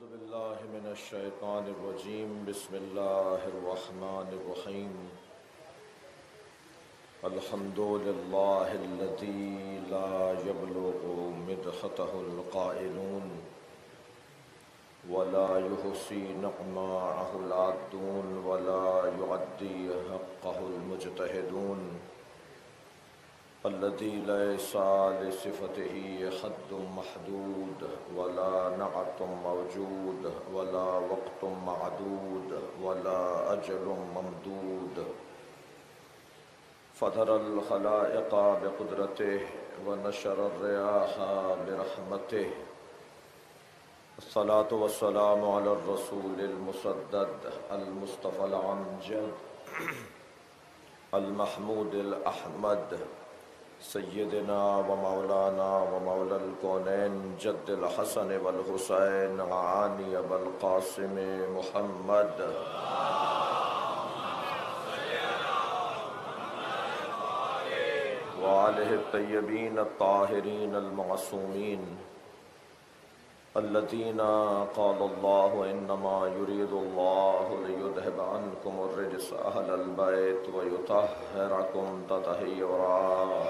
باللہ من الشیطان الرجیم بسم اللہ الرحمن الرحیم الحمد للہ الذی لا یبلغ مدحتہ القائلون ولا يحصي نعماءه العادون ولا يعدي حقه المجتهدون الذي ليس لصفته حد محدود ولا نعت موجود ولا وقت معدود ولا أجل ممدود فطر الخلائق بقدرته ونشر الرياح برحمته الصلاة والسلام على الرسول المسدد المصطفى الأمجد المحمود الأحمد سیدنا و مولانا و مولا الکونین جد الحسن والحسین عانی ابوالقاسم محمد وآلہ الطیبین الطاہرین المعصومین الذین قال اللہ انما یرید اللہ لیذہب عنکم الرجس اہل البیت ویطہرکم تطہیرا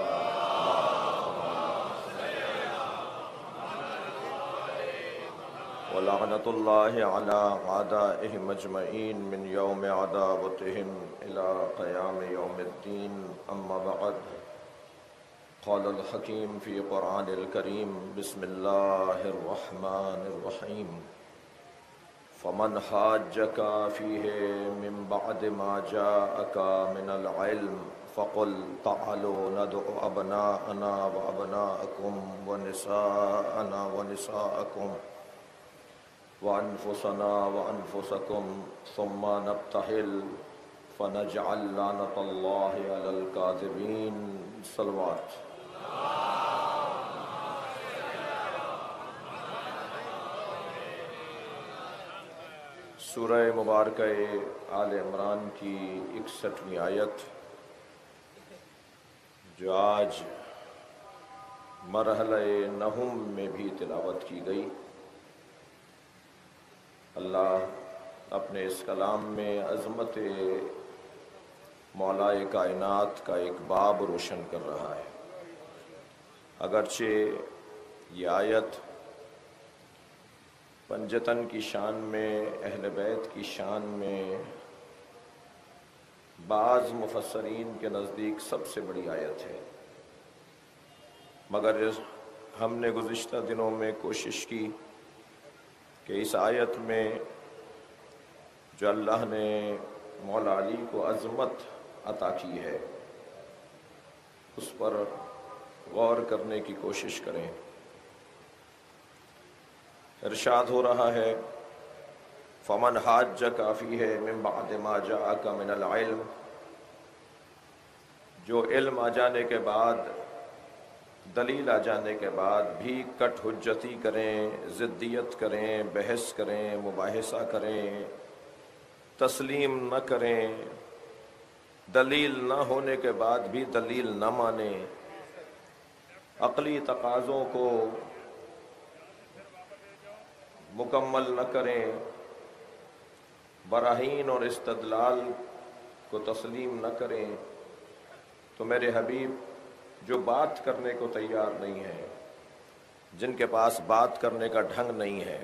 ولعنۃ اللہ علی اعدائہم اجمعین من یوم عداوتہم الی قیام یوم الدین اما بعد قال الحکیم فی قرآن الکریم بسم اللہ الرحمن الرحیم فمن حاجک فیہ من بعد ما جاءک من العلم فقل تعالوا ندعو ابناءنا وابناءکم ونساءنا ونساءکم وانفسنا وانفسکم ثم نبتہل فنجعل لعنۃ اللہ علی الکاذبین صلوات سورہ مبارکہ آل عمران کی 61ویں آیت جو آج مرحلہ نہم میں بھی تلاوت کی گئی، اللہ اپنے اس کلام میں عظمت مولا کائنات کا ایک باب روشن کر رہا ہے۔ اگرچہ یہ آیت پنجتن کی شان میں، اہل بیت کی شان میں بعض مفسرین کے نزدیک سب سے بڑی آیت ہے، مگر ہم نے گزشتہ دنوں میں کوشش کی کہ اس آیت میں جو اللہ نے مولا علی کو عظمت عطا کی ہے اس پر غور کرنے کی کوشش کریں۔ ارشاد ہو رہا ہے فمن حاجک فیہ من بعد ما جاءک من العلم، جو علم آ جانے کے بعد، دلیل آ جانے کے بعد بھی کٹ حجتی کریں، ضدیت کریں، بحث کریں، مباحثہ کریں، تسلیم نہ کریں، دلیل نہ ہونے کے بعد بھی دلیل نہ مانیں، عقلی تقاضوں کو مکمل نہ کریں، براہین اور استدلال کو تسلیم نہ کریں، تو میرے حبیب جو بات کرنے کو تیار نہیں ہے، جن کے پاس بات کرنے کا ڈھنگ نہیں ہے،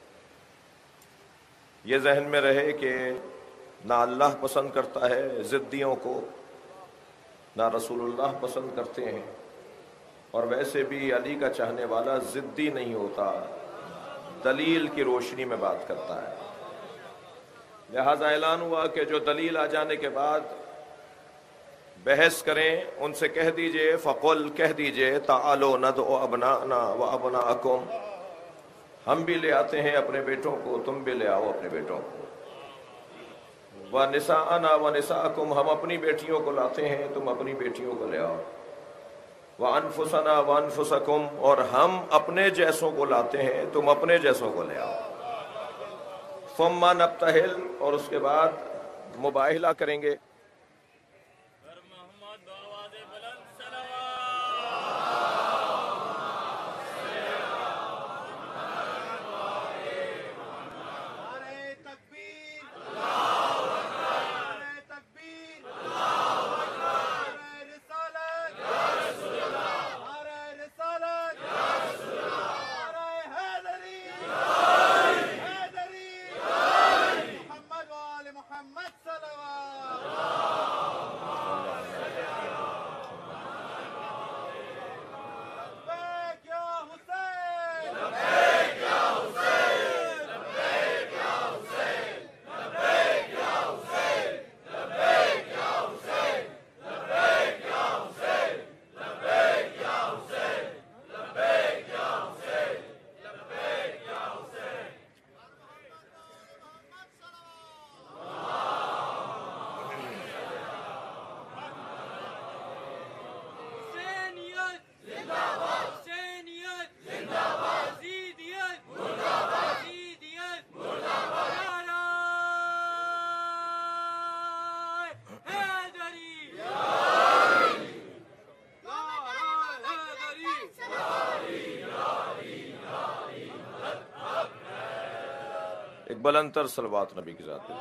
یہ ذہن میں رہے کہ نہ اللہ پسند کرتا ہے ضدیوں کو، نہ رسول اللہ پسند کرتے ہیں، اور ویسے بھی علی کا چاہنے والا ضدی نہیں ہوتا، دلیل کی روشنی میں بات کرتا ہے۔ لہذا اعلان ہوا کہ جو دلیل آ جانے کے بعد بحث کریں ان سے کہہ دیجئے، فقل کہہ دیجئے، تعالوا ندعو ابناءنا وابناءکم، ہم بھی لے آتے ہیں اپنے بیٹوں کو، تم بھی لے آؤ اپنے بیٹوں کو، ونساءنا ونساءکم، ہم اپنی بیٹیوں کو لاتے ہیں، تم اپنی بیٹیوں کو لے آؤ، وانفسنا وانفسکم، اور ہم اپنے جیسوں کو لاتے ہیں، تم اپنے جیسوں کو لے آؤ، ثم نبتہل، اور اس کے بعد مباہلہ کریں گے۔ بلند تر صلوات نبی کی ذات پہ۔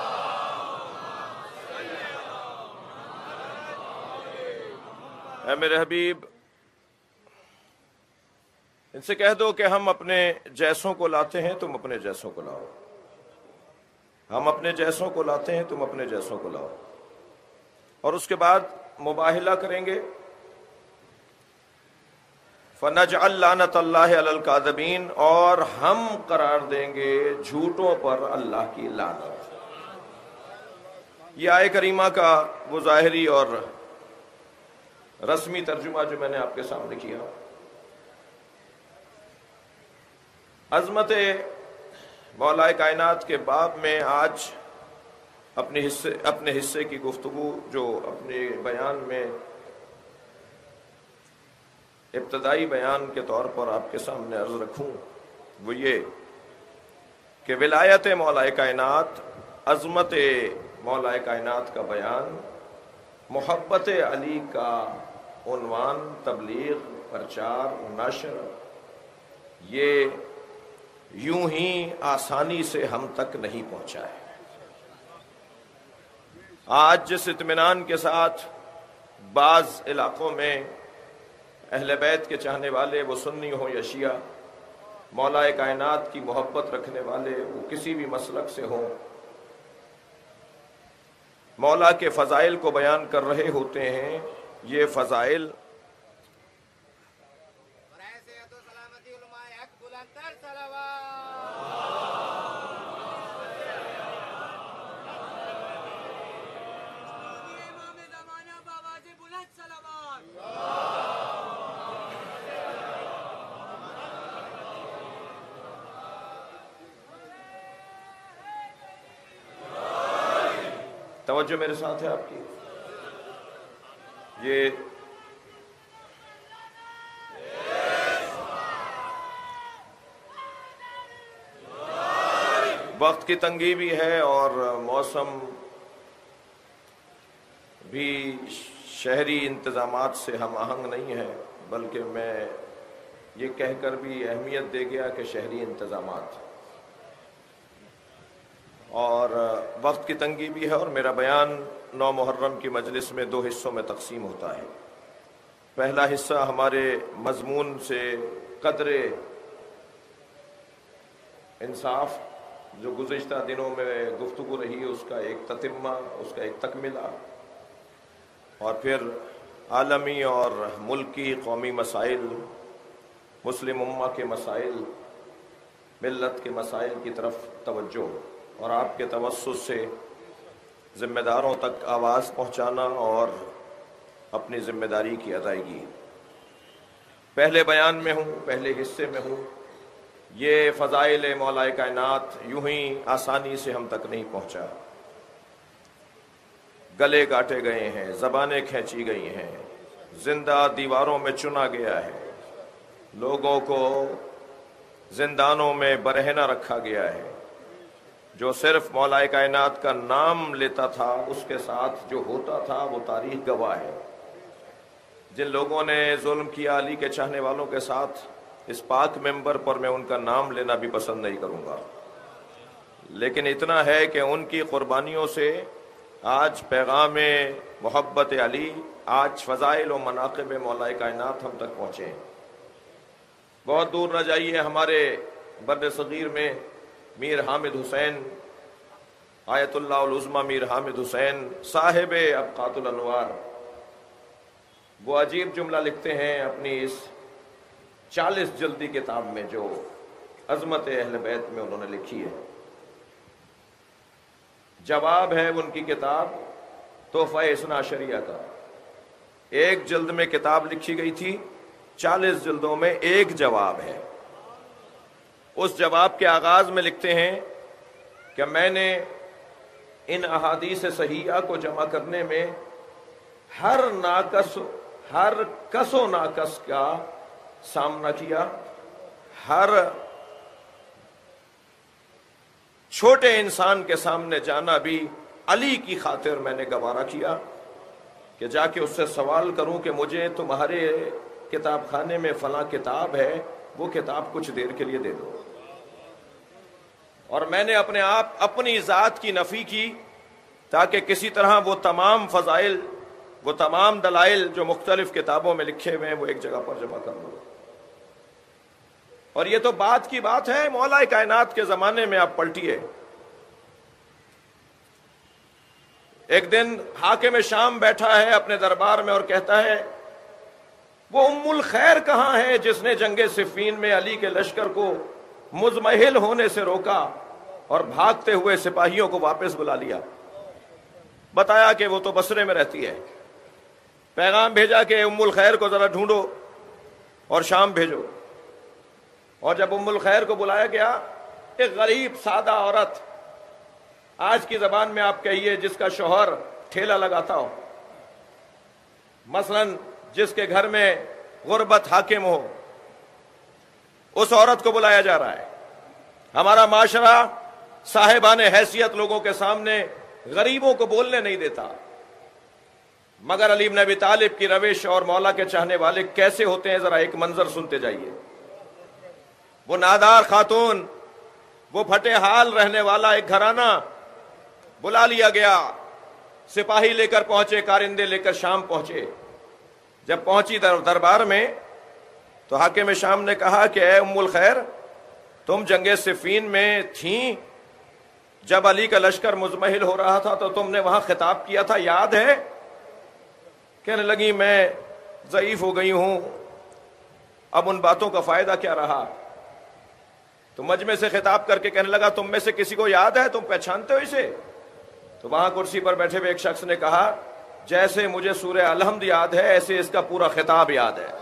اے میرے حبیب، ان سے کہہ دو کہ ہم اپنے جیسوں کو لاتے ہیں، تم اپنے جیسوں کو لاؤ۔ ہم اپنے جیسوں کو لاتے ہیں، تم اپنے جیسوں کو لاؤ۔ اور اس کے بعد مباہلہ کریں گے، فَنَجْعَلْ لَعْنَتَ اللَّهِ عَلَى الْكَاذِبِينَ، اور ہم قرار دیں گے جھوٹوں پر اللہ کی لعنت۔ یہ آیہ کریمہ کا وہ ظاہری اور رسمی ترجمہ جو میں نے آپ کے سامنے کیا۔ عظمت مولا کائنات کے باب میں آج اپنے حصے کی گفتگو جو اپنے بیان میں ابتدائی بیان کے طور پر آپ کے سامنے عرض رکھوں، وہ یہ کہ ولایت مولا کائنات، عظمت مولا کائنات کا بیان، محبت علی کا عنوان، تبلیغ، پرچار، نشر، یہ یوں ہی آسانی سے ہم تک نہیں پہنچا ہے۔ آج جس اطمینان کے ساتھ بعض علاقوں میں اہل بیت کے چاہنے والے، وہ سنی ہوں یا شیعہ، مولا کائنات کی محبت رکھنے والے، وہ کسی بھی مسلک سے ہوں، مولا کے فضائل کو بیان کر رہے ہوتے ہیں۔ یہ فضائل توجہ میرے ساتھ ہے آپ کی، یہ وقت کی تنگی بھی ہے اور موسم بھی شہری انتظامات سے ہم آہنگ نہیں ہے، بلکہ میں یہ کہہ کر بھی اہمیت دے گیا کہ شہری انتظامات، اور وقت کی تنگی بھی ہے، اور میرا بیان 9 محرم کی مجلس میں 2 حصوں میں تقسیم ہوتا ہے۔ پہلا حصہ ہمارے مضمون سے قدر انصاف جو گزشتہ دنوں میں گفتگو رہی، اس کا ایک تتمہ، اس کا ایک تکملہ، اور پھر عالمی اور ملکی قومی مسائل، مسلم امہ کے مسائل، ملت کے مسائل کی طرف توجہ، اور آپ کے توسط سے ذمہ داروں تک آواز پہنچانا اور اپنی ذمہ داری کی ادائیگی۔ پہلے بیان میں ہوں، پہلے حصے میں ہوں۔ یہ فضائل مولا کائنات یوں ہی آسانی سے ہم تک نہیں پہنچا، گلے کاٹے گئے ہیں، زبانیں کھینچی گئی ہیں، زندہ دیواروں میں چنا گیا ہے، لوگوں کو زندانوں میں برہنہ رکھا گیا ہے۔ جو صرف مولا کائنات کا نام لیتا تھا، اس کے ساتھ جو ہوتا تھا وہ تاریخ گواہ ہے۔ جن لوگوں نے ظلم کیا علی کے چاہنے والوں کے ساتھ، اس پاک ممبر پر میں ان کا نام لینا بھی پسند نہیں کروں گا، لیکن اتنا ہے کہ ان کی قربانیوں سے آج پیغام محبت علی، آج فضائل و مناقب مولا کائنات ہم تک پہنچے ہیں۔ بہت دور نہ جائیے، ہمارے بر صغیر میں میر حامد حسین، آیت اللہ العظمی میر حامد حسین صاحب ابقات الانوار، وہ عجیب جملہ لکھتے ہیں اپنی اس 40 جلدی کتاب میں جو عظمت اہل بیت میں انہوں نے لکھی ہے۔ جواب ہے ان کی کتاب تحفہ اثنا عشریہ کا، ایک جلد میں کتاب لکھی گئی تھی، 40 جلدوں میں ایک جواب ہے۔ اس جواب کے آغاز میں لکھتے ہیں کہ میں نے ان احادیث صحیحہ کو جمع کرنے میں ہر کس و ناقص کا سامنا کیا، ہر چھوٹے انسان کے سامنے جانا بھی علی کی خاطر میں نے گوارا کیا کہ جا کے اس سے سوال کروں کہ مجھے تمہارے کتاب خانے میں فلاں کتاب ہے، وہ کتاب کچھ دیر کے لیے دے دو۔ اور میں نے اپنے آپ اپنی ذات کی نفی کی تاکہ کسی طرح وہ تمام فضائل، وہ تمام دلائل جو مختلف کتابوں میں لکھے ہوئے ہیں وہ ایک جگہ پر جمع کر دوں۔ اور یہ تو بات کی بات ہے، مولا کائنات کے زمانے میں آپ پلٹیے، ایک دن حاکم شام بیٹھا ہے اپنے دربار میں اور کہتا ہے وہ ام الخیر کہاں ہے جس نے جنگ صفین میں علی کے لشکر کو مزمحل ہونے سے روکا اور بھاگتے ہوئے سپاہیوں کو واپس بلا لیا؟ بتایا کہ وہ تو بصرے میں رہتی ہے۔ پیغام بھیجا کہ ام الخیر کو ذرا ڈھونڈو اور شام بھیجو۔ اور جب ام الخیر کو بلایا گیا، ایک غریب سادہ عورت، آج کی زبان میں آپ کہیے جس کا شوہر ٹھیلا لگاتا ہو، مثلا جس کے گھر میں غربت حاکم ہو، اس عورت کو بلایا جا رہا ہے۔ ہمارا معاشرہ صاحبان حیثیت لوگوں کے سامنے غریبوں کو بولنے نہیں دیتا، مگر علی بن ابی طالب کی روش اور مولا کے چاہنے والے کیسے ہوتے ہیں، ذرا ایک منظر سنتے جائیے۔ وہ نادار خاتون، وہ پھٹے حال رہنے والا ایک گھرانہ بلا لیا گیا، سپاہی لے کر پہنچے، کارندے لے کر شام پہنچے۔ جب پہنچی دربار میں تو حاکم شام نے کہا کہ اے ام الخیر، تم جنگ صفین میں تھیں جب علی کا لشکر مزمحل ہو رہا تھا تو تم نے وہاں خطاب کیا تھا، یاد ہے؟ کہنے لگی میں ضعیف ہو گئی ہوں، اب ان باتوں کا فائدہ کیا رہا۔ تو مجمع سے خطاب کر کے کہنے لگا تم میں سے کسی کو یاد ہے، تم پہچانتے ہو اسے؟ تو وہاں کرسی پر بیٹھے ہوئے ایک شخص نے کہا جیسے مجھے سورہ الحمد یاد ہے ایسے اس کا پورا خطاب یاد ہے۔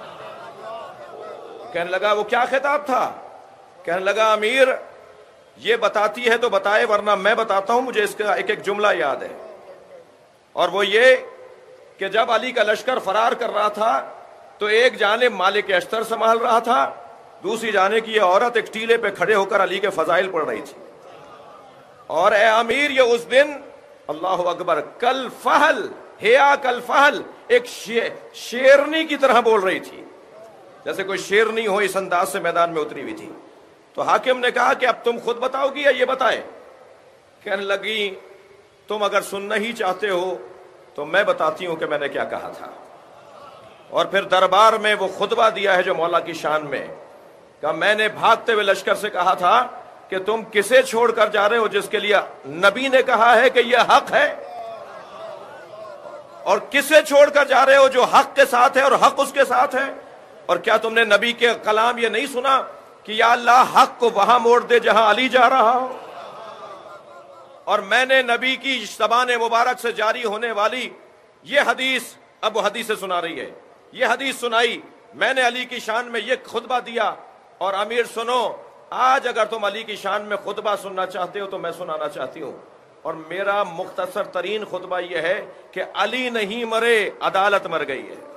کہنے لگا وہ کیا خطاب تھا؟ کہنے لگا امیر یہ بتاتی ہے تو بتائے ورنہ میں بتاتا ہوں، مجھے اس کا ایک ایک جملہ یاد ہے، اور وہ یہ کہ جب علی کا لشکر فرار کر رہا تھا تو ایک جانب مالک اشتر سنبھال رہا تھا، دوسری جانب کی یہ عورت ایک ٹیلے پہ کھڑے ہو کر علی کے فضائل پڑھ رہی تھی، اور اے امیر یہ اس دن اللہ اکبر کل فہل ہیا کل فہل ایک شیرنی کی طرح بول رہی تھی، جیسے کوئی شیرنی ہو، اس انداز سے میدان میں اتری ہوئی تھی۔ تو حاکم نے کہا کہ اب تم خود بتاؤ گی یا یہ بتائے؟ کہنے لگی تم اگر سننا ہی چاہتے ہو تو میں بتاتی ہوں کہ میں نے کیا کہا تھا۔ اور پھر دربار میں وہ خطبہ دیا ہے جو مولا کی شان میں، کہ میں نے بھاگتے ہوئے لشکر سے کہا تھا کہ تم کسے چھوڑ کر جا رہے ہو جس کے لیے نبی نے کہا ہے کہ یہ حق ہے، اور کسے چھوڑ کر جا رہے ہو جو حق کے ساتھ ہے اور حق اس کے ساتھ ہے؟ اور کیا تم نے نبی کے کلام یہ نہیں سنا کہ یا اللہ حق کو وہاں موڑ دے جہاں علی جا رہا ہو؟ اور میں نے نبی کی زبان مبارک سے جاری ہونے والی یہ حدیث، اب وہ حدیث سنا رہی ہے، یہ حدیث سنائی، میں نے علی کی شان میں یہ خطبہ دیا، اور امیر سنو آج اگر تم علی کی شان میں خطبہ سننا چاہتے ہو تو میں سنانا چاہتی ہوں، اور میرا مختصر ترین خطبہ یہ ہے کہ علی نہیں مرے، عدالت مر گئی ہے۔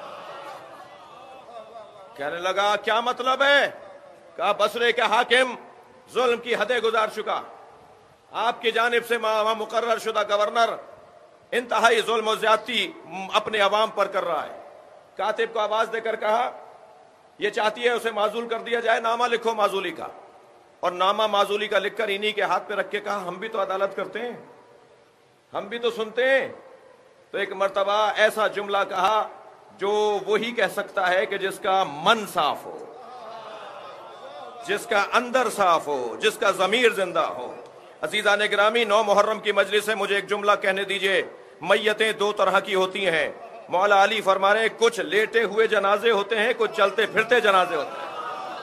کہنے لگا کیا مطلب ہے؟ کہا بصرے کے حاکم ظلم کی حدیں گزار چکا، آپ کی جانب سے مقرر شدہ گورنر انتہائی ظلم و زیادتی اپنے عوام پر کر رہا ہے۔ کاتب کو آواز دے کر کہا یہ چاہتی ہے اسے معزول کر دیا جائے، نامہ لکھو معزولی کا، اور نامہ معزولی کا لکھ کر انہی کے ہاتھ پہ رکھ کے کہا ہم بھی تو عدالت کرتے ہیں، ہم بھی تو سنتے ہیں۔ تو ایک مرتبہ ایسا جملہ کہا جو وہی کہہ سکتا ہے کہ جس کا من صاف ہو، جس کا اندر صاف ہو، جس کا ضمیر زندہ ہو۔ عزیزان گرامی، 9 محرم کی مجلس سے مجھے ایک جملہ کہنے دیجئے۔ میتیں 2 طرح کی ہوتی ہیں، مولا علی فرما رہے ہیں کچھ لیٹے ہوئے جنازے ہوتے ہیں، کچھ چلتے پھرتے جنازے ہوتے ہیں۔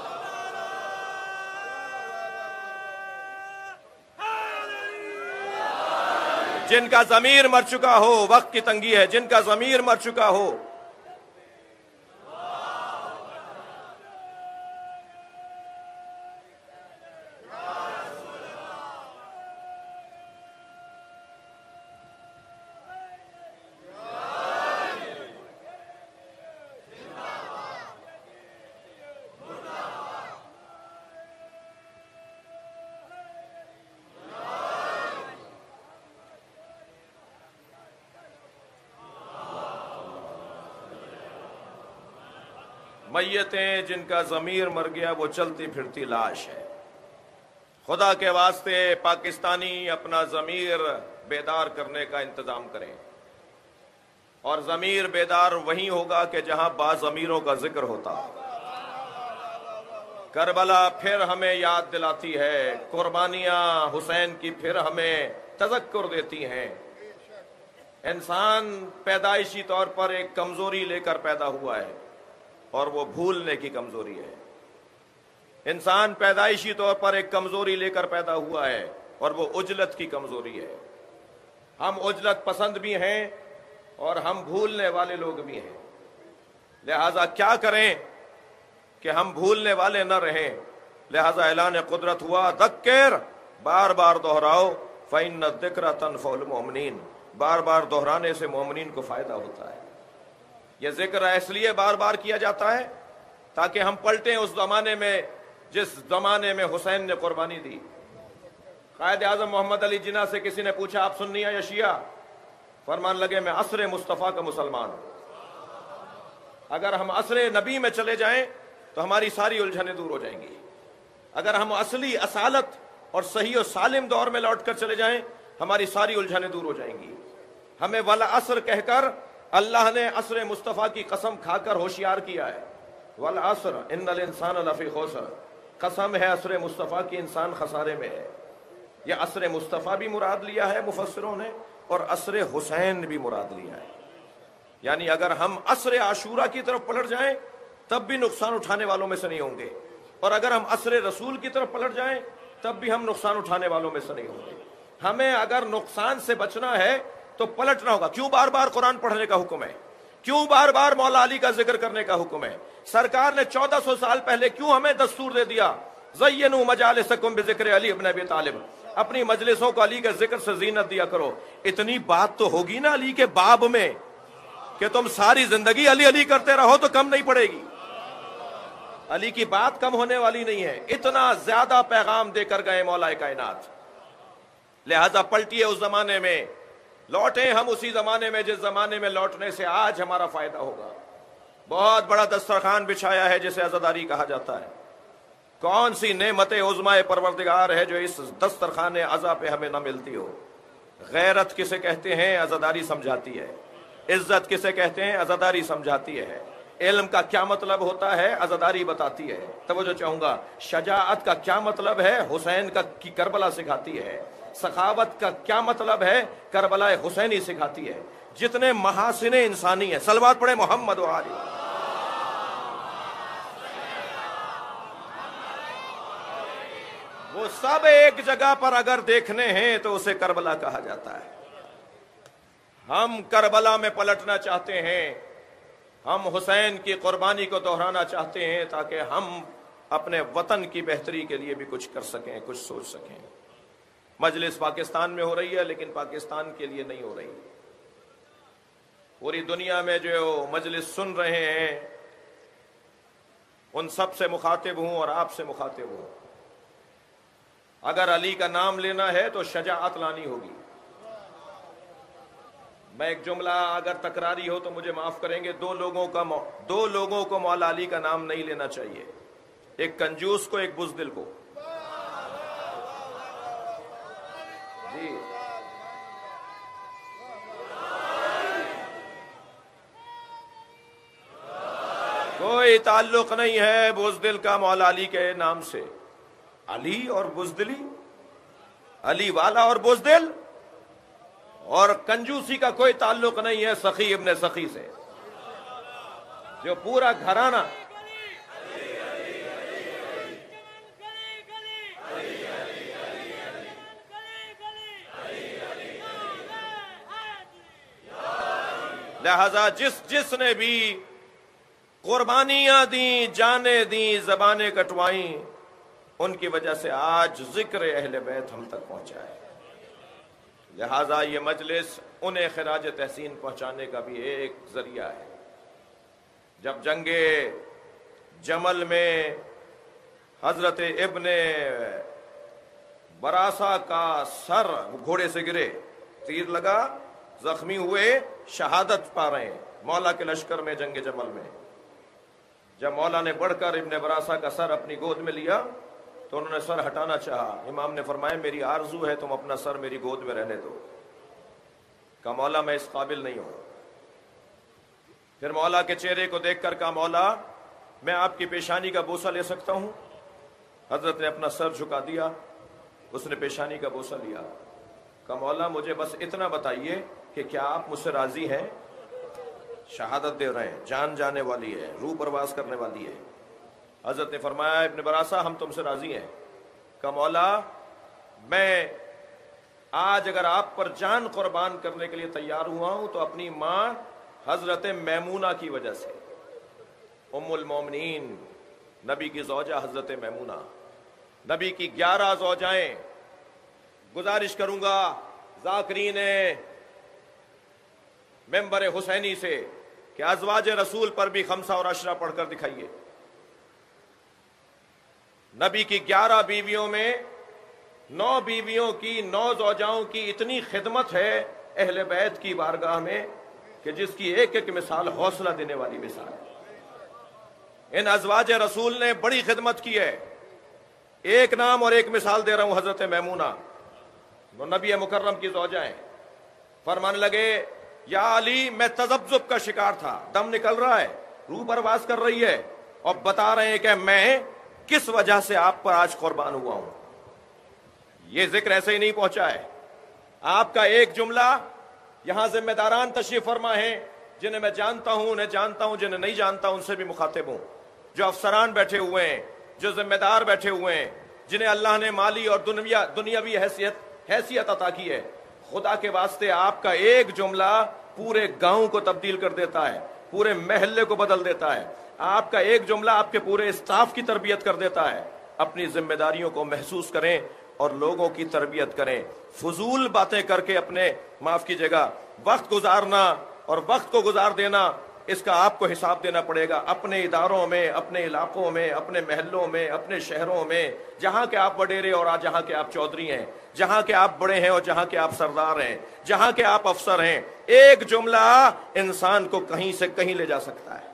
جن کا ضمیر مر چکا ہو، وقت کی تنگی ہے، جن کا ضمیر مر چکا ہو، میتیں جن کا ضمیر مر گیا وہ چلتی پھرتی لاش ہے۔ خدا کے واسطے پاکستانی اپنا ضمیر بیدار کرنے کا انتظام کریں، اور ضمیر بیدار وہیں ہوگا کہ جہاں باضمیروں کا ذکر ہوتا۔ کربلا پھر ہمیں یاد دلاتی ہے، قربانیاں حسین کی پھر ہمیں تذکر دیتی ہیں۔ انسان پیدائشی طور پر ایک کمزوری لے کر پیدا ہوا ہے، اور وہ بھولنے کی کمزوری ہے۔ انسان پیدائشی طور پر ایک کمزوری لے کر پیدا ہوا ہے، اور وہ عجلت کی کمزوری ہے۔ ہم عجلت پسند بھی ہیں اور ہم بھولنے والے لوگ بھی ہیں، لہذا کیا کریں کہ ہم بھولنے والے نہ رہیں؟ لہذا اعلان قدرت ہوا، ذکر، بار بار دہراؤ، فإن الذکر تنفع المؤمنین، بار بار دہرانے سے مومنین کو فائدہ ہوتا ہے۔ یہ ذکر اس لیے بار بار کیا جاتا ہے تاکہ ہم پلٹیں اس زمانے میں جس زمانے میں حسین نے قربانی دی۔ قائد اعظم محمد علی جناح سے کسی نے پوچھا، آپ سنی یا شیعہ؟ فرمان لگے، میں عصر مصطفیٰ کا مسلمان ہوں۔ اگر ہم عصر نبی میں چلے جائیں تو ہماری ساری الجھنیں دور ہو جائیں گی۔ اگر ہم اصلی اصالت اور صحیح و سالم دور میں لوٹ کر چلے جائیں، ہماری ساری الجھنیں دور ہو جائیں گی۔ ہمیں والعصر کہہ کر اللہ نے عصر مصطفیٰ کی قسم کھا کر ہوشیار کیا ہے، والعصر ان الانسان لفی خسر، قسم ہے عصر مصطفیٰ کی، انسان خسارے میں ہے۔ یہ عصر مصطفیٰ بھی مراد لیا ہے مفسروں نے، اور عصر حسین بھی مراد لیا ہے۔ یعنی اگر ہم عصر عاشورہ کی طرف پلٹ جائیں تب بھی نقصان اٹھانے والوں میں سے نہیں ہوں گے، اور اگر ہم عصر رسول کی طرف پلٹ جائیں تب بھی ہم نقصان اٹھانے والوں میں سے نہیں ہوں گے۔ ہمیں اگر نقصان سے بچنا ہے تو پلٹنا ہوگا۔ کیوں بار بار قرآن پڑھنے کا حکم ہے؟ کیوں بار بار مولا علی کا ذکر کرنے کا حکم ہے؟ سرکار نے 1400 سال پہلے کیوں ہمیں دستور دے دیا، زینوا مجالسکم بذکر علی ابن ابی طالب، اپنی مجلسوں کو علی کے ذکر سے زینت دیا کرو۔ اتنی بات تو ہوگی نا علی کے باب میں کہ تم ساری زندگی علی علی کرتے رہو تو کم نہیں پڑے گی۔ علی کی بات کم ہونے والی نہیں ہے، اتنا زیادہ پیغام دے کر گئے مولا کائنات۔ لہذا پلٹیے اس زمانے میں، لوٹیں ہم اسی زمانے میں جس زمانے میں لوٹنے سے آج ہمارا فائدہ ہوگا۔ بہت بڑا دسترخوان بچھایا ہے جسے عزاداری کہا جاتا ہے۔ کون سی نعمت عظمہ پروردگار ہے جو اس دسترخوان عزا پہ ہمیں نہ ملتی ہو؟ غیرت کسے کہتے ہیں؟ عزاداری سمجھاتی ہے۔ عزت کسے کہتے ہیں؟ عزاداری سمجھاتی ہے۔ علم کا کیا مطلب ہوتا ہے؟ عزاداری بتاتی ہے۔ توجہ چاہوں گا، شجاعت کا کیا مطلب ہے؟ حسین کی کربلا سکھاتی ہے۔ سخاوت کا کیا مطلب ہے؟ کربلا حسینی سکھاتی ہے۔ جتنے محاسن انسانی ہیں، صلوات پڑھیں محمد و آلہ، وہ سب ایک جگہ پر اگر دیکھنے ہیں تو اسے کربلا کہا جاتا ہے۔ ہم کربلا میں پلٹنا چاہتے ہیں، ہم حسین کی قربانی کو دہرانا چاہتے ہیں تاکہ ہم اپنے وطن کی بہتری کے لیے بھی کچھ کر سکیں، کچھ سوچ سکیں۔ مجلس پاکستان میں ہو رہی ہے لیکن پاکستان کے لیے نہیں ہو رہی۔ پوری دنیا میں جو مجلس سن رہے ہیں ان سب سے مخاطب ہوں اور آپ سے مخاطب ہوں۔ اگر علی کا نام لینا ہے تو شجاعت لانی ہوگی۔ میں ایک جملہ اگر تکراری ہو تو مجھے معاف کریں گے، دو لوگوں کو مولا علی کا نام نہیں لینا چاہیے، ایک کنجوس کو، ایک بزدل کو۔ جی، کوئی تعلق نہیں ہے بزدل کا مولا علی کے نام سے۔ علی اور بزدلی، علی والا اور بزدل، اور کنجوسی کا کوئی تعلق نہیں ہے سخی ابن سخی سے، جو پورا گھرانہ لہذا جس نے بھی قربانیاں دیں، جانیں دیں، زبانیں کٹوائیں، ان کی وجہ سے آج ذکر اہل بیت ہم تک پہنچا ہے۔ لہذا یہ مجلس انہیں خراج تحسین پہنچانے کا بھی ایک ذریعہ ہے۔ جب جنگ جمل میں حضرت ابن براسا کا سر گھوڑے سے گرے، تیر لگا، زخمی ہوئے، شہادت پا رہے ہیں مولا کے لشکر میں جنگ جمل میں۔ جب مولا نے بڑھ کر ابن براسا کا سر اپنی گود میں لیا تو انہوں نے سر ہٹانا چاہا، امام نے فرمایا میری آرزو ہے تم اپنا سر میری گود میں رہنے دو۔ کہا مولا میں اس قابل نہیں ہوں۔ پھر مولا کے چہرے کو دیکھ کر کہا مولا میں آپ کی پیشانی کا بوسہ لے سکتا ہوں؟ حضرت نے اپنا سر جھکا دیا، اس نے پیشانی کا بوسہ لیا۔ کہا مولا مجھے بس اتنا بتائیے کہ کیا آپ مجھ سے راضی ہیں؟ شہادت دے رہے ہیں، جان جانے والی ہے، روح پرواز کرنے والی ہے۔ حضرت نے فرمایا ابن براسا ہم تم سے راضی ہیں۔ کہا مولا میں آج اگر آپ پر جان قربان کرنے کے لیے تیار ہوا ہوں تو اپنی ماں حضرت میمونہ کی وجہ سے، ام المومنین نبی کی زوجہ حضرت میمونہ، نبی کی 11 زوجائیں۔ گزارش کروں گا ذاکرین ممبر حسینی سے کہ ازواج رسول پر بھی خمسہ اور عشرہ پڑھ کر دکھائیے۔ نبی کی 11 بیویوں میں 9 بیویوں کی 9 زوجاؤں کی اتنی خدمت ہے اہل بیت کی بارگاہ میں کہ جس کی ایک ایک مثال حوصلہ دینے والی مثال ہے۔ ان ازواج رسول نے بڑی خدمت کی ہے۔ ایک نام اور ایک مثال دے رہا ہوں، حضرت میمونہ وہ نبی مکرم کی زوجہ ہیں۔ فرمانے لگے یا علی میں تذبذب کا شکار تھا، دم نکل رہا ہے، روح پرواز کر رہی ہے، اور بتا رہے ہیں کہ میں کس وجہ سے آپ پر آج قربان ہوا ہوں۔ یہ ذکر ایسے ہی نہیں پہنچا ہے، آپ کا ایک جملہ، یہاں ذمہ داران تشریف فرما ہیں جنہیں میں جانتا ہوں انہیں جانتا ہوں، جنہیں نہیں جانتا ان سے بھی مخاطب ہوں، جو افسران بیٹھے ہوئے ہیں، جو ذمہ دار بیٹھے ہوئے ہیں، جنہیں اللہ نے مالی اور دنیاوی حیثیت عطا کی ہے۔ خدا کے واسطے آپ کا ایک جملہ پورے گاؤں کو تبدیل کر دیتا ہے، پورے محلے کو بدل دیتا ہے۔ آپ کا ایک جملہ آپ کے پورے اسٹاف کی تربیت کر دیتا ہے۔ اپنی ذمہ داریوں کو محسوس کریں اور لوگوں کی تربیت کریں۔ فضول باتیں کر کے اپنے معاف کیجیے گا وقت گزارنا اور وقت کو گزار دینا، اس کا آپ کو حساب دینا پڑے گا، اپنے اداروں میں، اپنے علاقوں میں، اپنے محلوں میں، اپنے شہروں میں، جہاں کے آپ وڈیرے اور جہاں کے آپ چودھری ہیں، جہاں کے آپ بڑے ہیں اور جہاں کے آپ سردار ہیں، جہاں کے آپ افسر ہیں۔ ایک جملہ انسان کو کہیں سے کہیں لے جا سکتا ہے۔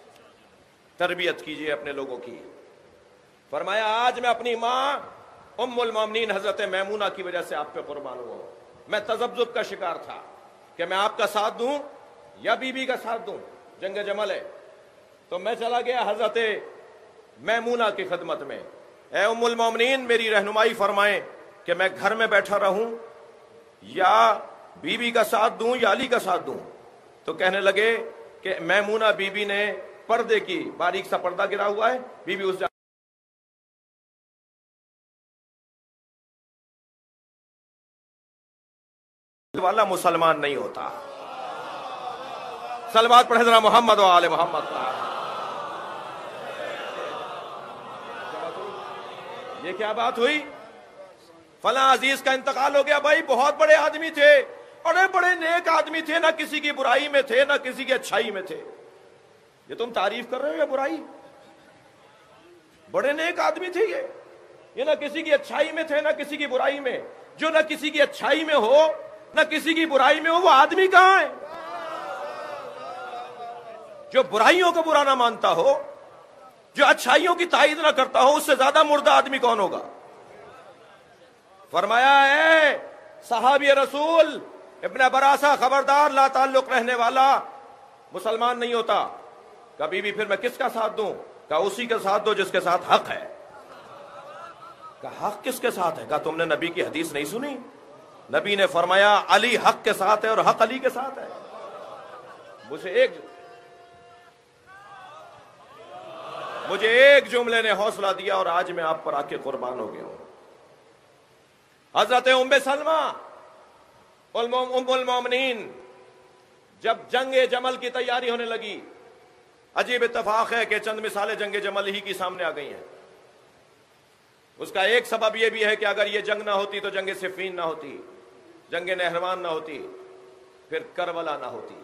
تربیت کیجئے اپنے لوگوں کی۔ فرمایا آج میں اپنی ماں ام المومنین حضرت میمونہ کی وجہ سے آپ پہ قربان ہوا ہوں۔ میں تذبذب کا شکار تھا کہ میں آپ کا ساتھ دوں یا بی بی کا ساتھ دوں، جنگ جمل ہے، تو میں چلا گیا حضرت میمونہ کی خدمت میں۔ اے ام المومنین میری رہنمائی فرمائیں کہ میں گھر میں بیٹھا رہوں یا بی بی کا ساتھ دوں یا علی کا ساتھ دوں؟ تو کہنے لگے کہ میمونہ بی بی نے پردے کی باریک سا پردہ گرا ہوا ہے، بی بی اس والا مسلمان نہیں ہوتا۔ صلوات پڑھیں ذرا محمد و آل محمد۔ یہ کیا بات ہوئی؟ فلاں عزیز کا انتقال ہو گیا۔ بھائی بہت بڑے آدمی تھے، بڑے بڑے نیک آدمی تھے، نہ کسی کی برائی میں تھے نہ کسی کی اچھائی میں تھے۔ یہ تم تعریف کر رہے ہو یا برائی؟ بڑے نیک آدمی تھے یہ نہ کسی کی اچھائی میں تھے نہ کسی کی برائی میں۔ جو نہ کسی کی اچھائی میں ہو نہ کسی کی برائی میں ہو، وہ آدمی کہاں ہے؟ جو برائیوں کو برا نہ مانتا ہو، جو اچھائیوں کی تائید نہ کرتا ہو، اس سے زیادہ مردہ آدمی کون ہوگا؟ فرمایا اے صحابی رسول ابن براسا خبردار، لا تعلق رہنے والا مسلمان نہیں ہوتا۔ کبھی بھی پھر میں کس کا ساتھ دوں؟ کہا اسی کے ساتھ دو جس کے ساتھ حق ہے۔ کہا حق کس کے ساتھ ہے؟ کہا تم نے نبی کی حدیث نہیں سنی؟ نبی نے فرمایا علی حق کے ساتھ ہے اور حق علی کے ساتھ ہے۔ مجھے ایک جملے نے حوصلہ دیا اور آج میں آپ پر آ کے قربان ہو گیا ہوں۔ حضرت ام سلمہ ام المومنین جب جنگ جمل کی تیاری ہونے لگی، عجیب اتفاق ہے کہ چند مثالیں جنگ جمل ہی کی سامنے آ گئی ہیں۔ اس کا ایک سبب یہ بھی ہے کہ اگر یہ جنگ نہ ہوتی تو جنگ صفین نہ ہوتی، جنگ نہروان نہ ہوتی، پھر کربلا نہ ہوتی۔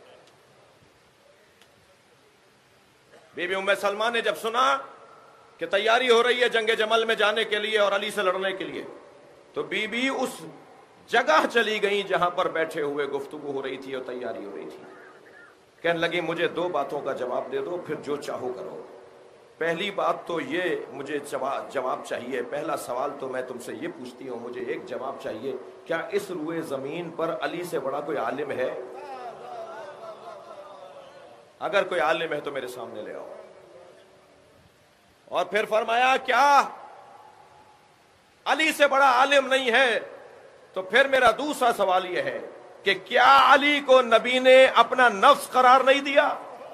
بی بی ام سلمہ نے جب سنا کہ تیاری ہو رہی ہے جنگ جمل میں جانے کے لیے اور علی سے لڑنے کے لیے، تو بی بی اس جگہ چلی گئی جہاں پر بیٹھے ہوئے گفتگو ہو رہی تھی اور تیاری ہو رہی تھی۔ کہنے لگی مجھے 2 باتوں کا جواب دے دو، پھر جو چاہو کرو۔ پہلی بات تو یہ مجھے جواب چاہیے، پہلا سوال تو میں تم سے یہ پوچھتی ہوں، مجھے ایک جواب چاہیے، کیا اس روئے زمین پر علی سے بڑا کوئی عالم ہے؟ اگر کوئی عالم ہے تو میرے سامنے لے آؤ۔ اور پھر فرمایا کیا علی سے بڑا عالم نہیں ہے؟ تو پھر میرا دوسرا سوال یہ ہے کہ کیا علی کو نبی نے اپنا نفس قرار نہیں دیا؟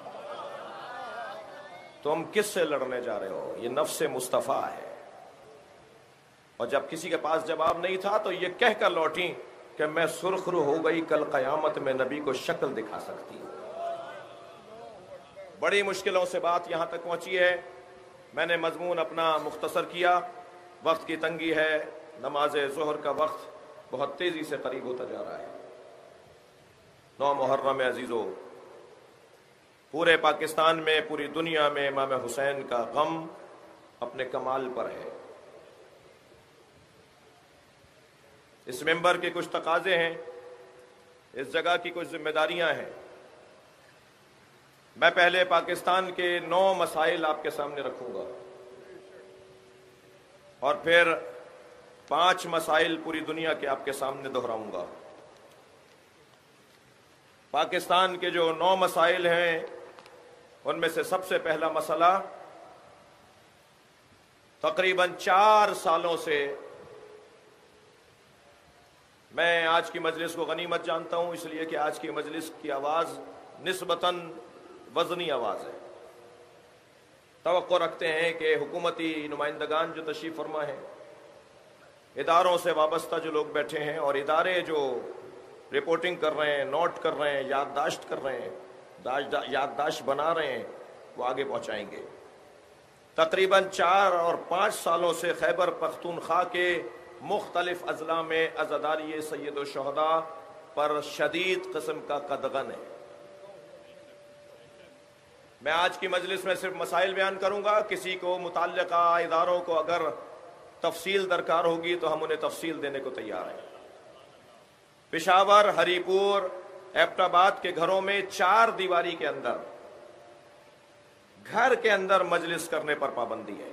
تم کس سے لڑنے جا رہے ہو؟ یہ نفس مصطفیٰ ہے۔ اور جب کسی کے پاس جواب نہیں تھا تو یہ کہہ کر لوٹیں کہ میں سرخ رو ہو گئی، کل قیامت میں نبی کو شکل دکھا سکتی ہوں۔ بڑی مشکلوں سے بات یہاں تک پہنچی ہے۔ میں نے مضمون اپنا مختصر کیا، وقت کی تنگی ہے، نماز ظہر کا وقت بہت تیزی سے قریب ہوتا جا رہا ہے۔ 9 محرم عزیزو، پورے پاکستان میں، پوری دنیا میں امام حسین کا غم اپنے کمال پر ہے۔ اس ممبر کے کچھ تقاضے ہیں، اس جگہ کی کچھ ذمہ داریاں ہیں۔ میں پہلے پاکستان کے 9 مسائل آپ کے سامنے رکھوں گا، اور پھر 5 مسائل پوری دنیا کے آپ کے سامنے دہراؤں گا۔ پاکستان کے جو 9 مسائل ہیں ان میں سے سب سے پہلا مسئلہ تقریباً 4 سالوں سے، میں آج کی مجلس کو غنیمت جانتا ہوں اس لیے کہ آج کی مجلس کی آواز نسبتاً وزنی آواز ہے۔ توقع رکھتے ہیں کہ حکومتی نمائندگان جو تشریف فرما ہیں، اداروں سے وابستہ جو لوگ بیٹھے ہیں، اور ادارے جو رپورٹنگ کر رہے ہیں، نوٹ کر رہے ہیں، یادداشت کر رہے ہیں، یادداشت بنا رہے ہیں، وہ آگے پہنچائیں گے۔ تقریباً 4 اور 5 سالوں سے خیبر پختونخوا کے مختلف اضلاع میں عزاداری سید الشہداء پر شدید قسم کا قدغن ہے۔ میں آج کی مجلس میں صرف مسائل بیان کروں گا، کسی کو متعلقہ اداروں کو اگر تفصیل درکار ہوگی تو ہم انہیں تفصیل دینے کو تیار ہیں۔ پشاور، ہری پور، ایبٹ آباد کے گھروں میں 4 دیواری کے اندر، گھر کے اندر مجلس کرنے پر پابندی ہے۔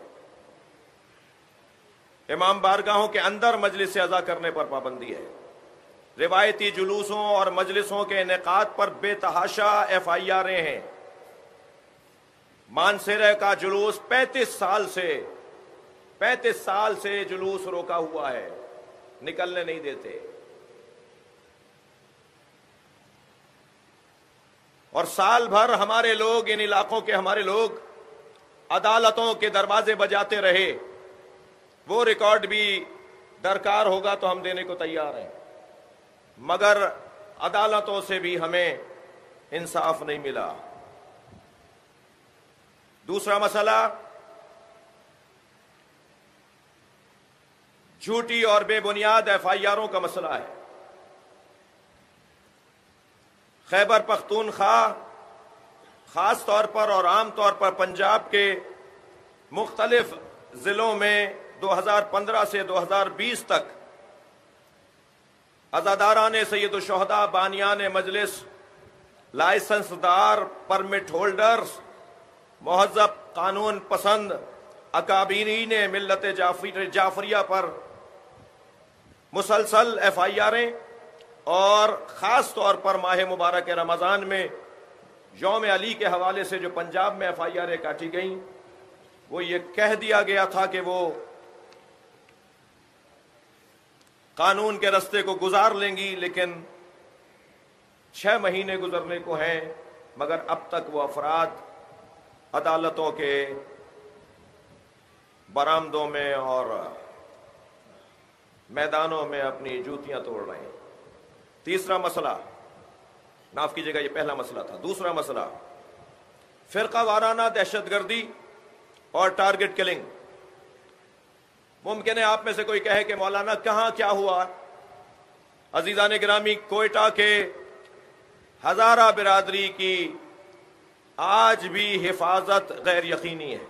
امام بارگاہوں کے اندر مجلس اعزا کرنے پر پابندی ہے۔ روایتی جلوسوں اور مجلسوں کے انعقاد پر بے تحاشا FIR ہیں۔ مانسیرے کا جلوس 35 سال سے جلوس روکا ہوا ہے، نکلنے نہیں دیتے، اور سال بھر ہمارے لوگ، ان علاقوں کے ہمارے لوگ عدالتوں کے دروازے بجاتے رہے۔ وہ ریکارڈ بھی درکار ہوگا تو ہم دینے کو تیار ہیں، مگر عدالتوں سے بھی ہمیں انصاف نہیں ملا۔ دوسرا مسئلہ جھوٹی اور بے بنیاد FIRوں کا مسئلہ ہے۔ خیبر پختونخوا خاص طور پر اور عام طور پر پنجاب کے مختلف ضلعوں میں 2015 سے 2020 تک عزاداران سید الشہداء، بانیان مجلس، لائسنس دار، پرمٹ ہولڈرز، مہذب قانون پسند اکابرین ملت جعفریہ پر مسلسل FIRیں، اور خاص طور پر ماہ مبارک رمضان میں یوم علی کے حوالے سے جو پنجاب میں FIRیں کاٹی گئیں، وہ یہ کہہ دیا گیا تھا کہ وہ قانون کے رستے کو گزار لیں گی، لیکن 6 مہینے گزرنے کو ہیں، مگر اب تک وہ افراد عدالتوں کے برآمدوں میں اور میدانوں میں اپنی جوتیاں توڑ رہے ہیں۔ تیسرا مسئلہ، معاف کیجیے گا یہ پہلا مسئلہ تھا، دوسرا مسئلہ فرقہ وارانہ دہشت گردی اور ٹارگٹ کلنگ۔ ممکن ہے آپ میں سے کوئی کہے کہ مولانا کہاں کیا ہوا؟ عزیزان گرامی، کوئٹہ کے ہزارہ برادری کی آج بھی حفاظت غیر یقینی ہے۔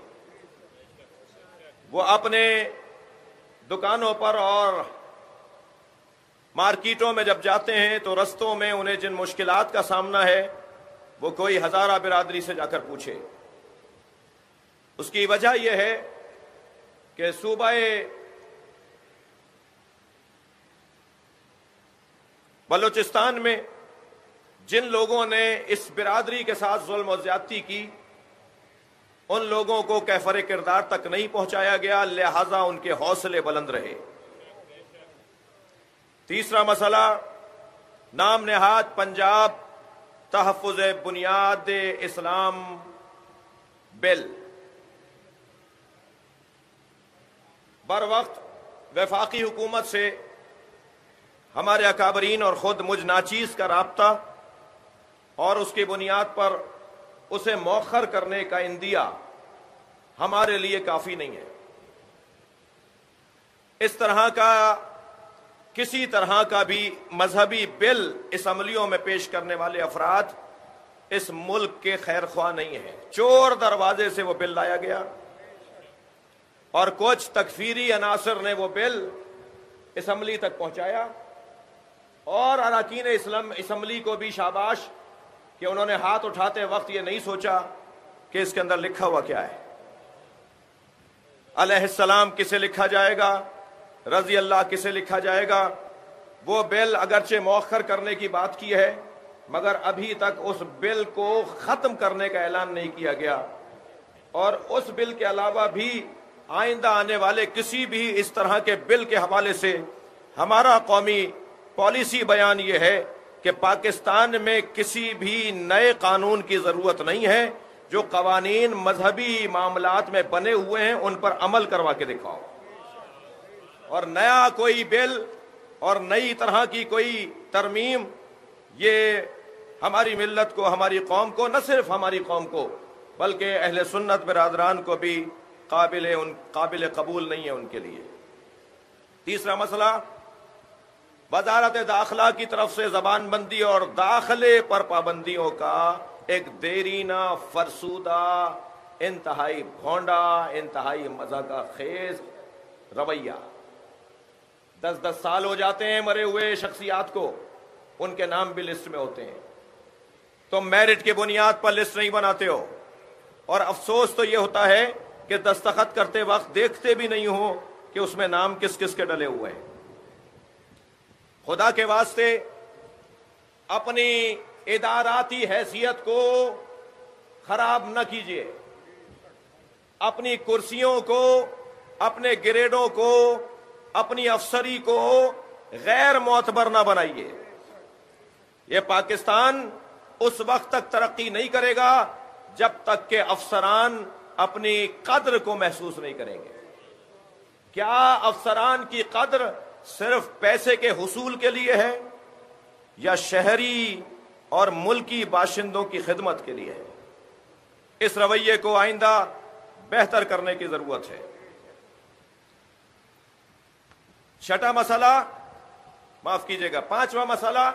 وہ اپنے دکانوں پر اور مارکیٹوں میں جب جاتے ہیں تو رستوں میں انہیں جن مشکلات کا سامنا ہے وہ کوئی ہزارہ برادری سے جا کر پوچھے۔ اس کی وجہ یہ ہے کہ صوبہ بلوچستان میں جن لوگوں نے اس برادری کے ساتھ ظلم و زیادتی کی ان لوگوں کو کیفر کردار تک نہیں پہنچایا گیا، لہذا ان کے حوصلے بلند رہے۔ تیسرا مسئلہ، نام نہاد پنجاب تحفظ بنیاد اسلام بل بروقت وفاقی حکومت سے ہمارے اکابرین اور خود مجھ ناچیز کا رابطہ اور اس کی بنیاد پر اسے مؤخر کرنے کا اندیہ ہمارے لیے کافی نہیں ہے۔ اس طرح کا کسی طرح کا بھی مذہبی بل اسمبلیوں میں پیش کرنے والے افراد اس ملک کے خیر خواہ نہیں ہیں۔ چور دروازے سے وہ بل لایا گیا اور کچھ تکفیری عناصر نے وہ بل اسمبلی تک پہنچایا، اور اراکین اسمبلی کو بھی شاباش کہ انہوں نے ہاتھ اٹھاتے وقت یہ نہیں سوچا کہ اس کے اندر لکھا ہوا کیا ہے۔ علیہ السلام کسے لکھا جائے گا، رضی اللہ کسے لکھا جائے گا۔ وہ بل اگرچہ مؤخر کرنے کی بات کی ہے مگر ابھی تک اس بل کو ختم کرنے کا اعلان نہیں کیا گیا، اور اس بل کے علاوہ بھی آئندہ آنے والے کسی بھی اس طرح کے بل کے حوالے سے ہمارا قومی پالیسی بیان یہ ہے کہ پاکستان میں کسی بھی نئے قانون کی ضرورت نہیں ہے۔ جو قوانین مذہبی معاملات میں بنے ہوئے ہیں ان پر عمل کروا کے دکھاؤ، اور نیا کوئی بل اور نئی طرح کی کوئی ترمیم یہ ہماری ملت کو، ہماری قوم کو، نہ صرف ہماری قوم کو بلکہ اہل سنت برادران کو بھی قابل قبول نہیں ہے ان کے لیے۔ تیسرا مسئلہ، وزارت داخلہ کی طرف سے زبان بندی اور داخلے پر پابندیوں کا ایک دیرینہ، فرسودہ، انتہائی بھونڈا، انتہائی مذاق خیز رویہ۔ 10 سال ہو جاتے ہیں مرے ہوئے شخصیات کو، ان کے نام بھی لسٹ میں ہوتے ہیں، تم میرٹ کی بنیاد پر لسٹ نہیں بناتے ہو، اور افسوس تو یہ ہوتا ہے کہ دستخط کرتے وقت دیکھتے بھی نہیں ہو کہ اس میں نام کس کس کے ڈلے ہوئے ہیں۔ خدا کے واسطے اپنی اداراتی حیثیت کو خراب نہ کیجیے، اپنی کرسیوں کو، اپنے گریڈوں کو، اپنی افسری کو غیر معتبر نہ بنائیے۔ یہ پاکستان اس وقت تک ترقی نہیں کرے گا جب تک کہ افسران اپنی قدر کو محسوس نہیں کریں گے۔ کیا افسران کی قدر صرف پیسے کے حصول کے لیے ہے یا شہری اور ملکی باشندوں کی خدمت کے لیے ہے؟ اس رویے کو آئندہ بہتر کرنے کی ضرورت ہے۔ چھٹا مسئلہ، معاف کیجیے گا، پانچواں مسئلہ،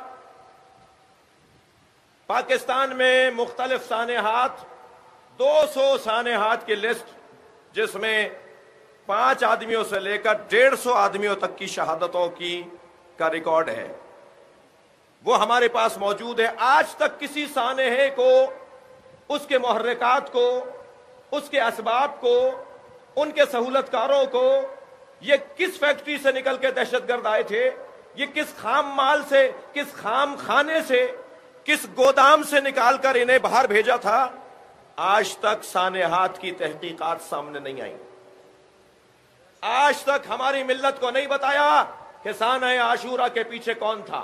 پاکستان میں مختلف سانحات، 200 سانحات کی لسٹ جس میں 5 آدمیوں سے لے کر 150 آدمیوں تک کی شہادتوں کا ریکارڈ ہے، وہ ہمارے پاس موجود ہے۔ آج تک کسی سانحے کو، اس کے محرکات کو، اس کے اسباب کو، ان کے سہولت کاروں کو، یہ کس فیکٹری سے نکل کے دہشت گرد آئے تھے، یہ کس خام مال سے، کس خام خانے سے، کس گودام سے نکال کر انہیں باہر بھیجا تھا، آج تک سانحات کی تحقیقات سامنے نہیں آئیں۔ آج تک ہماری ملت کو نہیں بتایا کہ سانحہ عاشورہ کے پیچھے کون تھا۔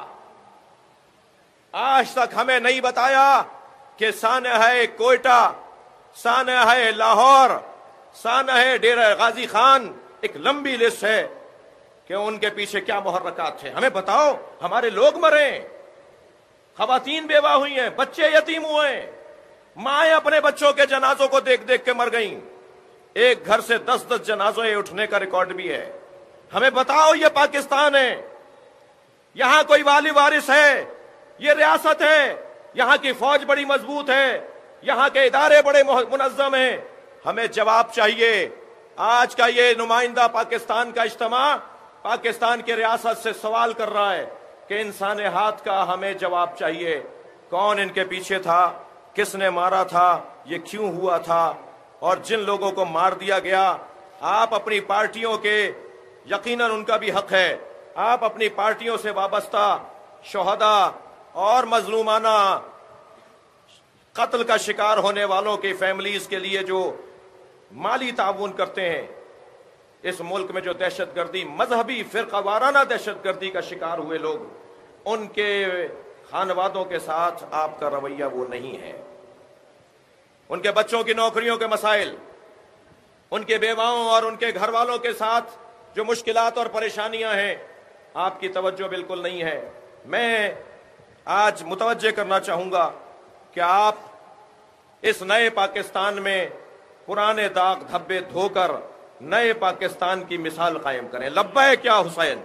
آج تک ہمیں نہیں بتایا کہ سانحہ کوئٹہ، سانحہ لاہور، سانحہ ڈیرہ غازی خان، ایک لمبی لسٹ ہے کہ ان کے پیچھے کیا محرکات تھے۔ ہمیں بتاؤ، ہمارے لوگ مرے، خواتین بیوہ ہوئی ہیں، بچے یتیم ہوئے ہیں، مائیں اپنے بچوں کے جنازوں کو دیکھ دیکھ کے مر گئیں، ایک گھر سے 10 جنازے اٹھنے کا ریکارڈ بھی ہے۔ ہمیں بتاؤ، یہ پاکستان ہے، یہاں کوئی والی وارث ہے، یہ ریاست ہے، یہاں کی فوج بڑی مضبوط ہے، یہاں کے ادارے بڑے منظم ہیں۔ ہمیں جواب چاہیے۔ آج کا یہ نمائندہ پاکستان کا اجتماع پاکستان کی ریاست سے سوال کر رہا ہے کہ ان سانحات کا ہمیں جواب چاہیے۔ کون ان کے پیچھے تھا، کس نے مارا تھا، یہ کیوں ہوا تھا، اور جن لوگوں کو مار دیا گیا، آپ اپنی پارٹیوں کے، یقیناً ان کا بھی حق ہے، آپ اپنی پارٹیوں سے وابستہ شہداء اور مظلومانہ قتل کا شکار ہونے والوں کی فیملیز کے لیے جو مالی تعاون کرتے ہیں، اس ملک میں جو دہشت گردی، مذہبی فرقہ وارانہ دہشت گردی کا شکار ہوئے لوگ، ان کے خانوادوں کے ساتھ آپ کا رویہ وہ نہیں ہے۔ ان کے بچوں کی نوکریوں کے مسائل، ان کے بیواؤں اور ان کے گھر والوں کے ساتھ جو مشکلات اور پریشانیاں ہیں، آپ کی توجہ بالکل نہیں ہے۔ میں آج متوجہ کرنا چاہوں گا کہ آپ اس نئے پاکستان میں پرانے داغ دھبے دھو کر نئے پاکستان کی مثال قائم کریں۔ لبیک یا حسین،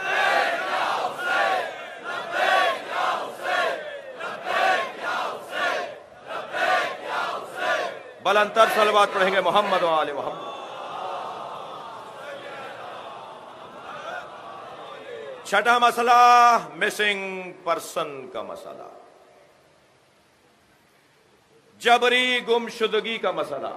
بلندتر صلوات پڑھیں گے محمد و آل محمد۔ چھٹا مسئلہ مسنگ پرسن کا مسئلہ، جبری گمشدگی کا مسئلہ،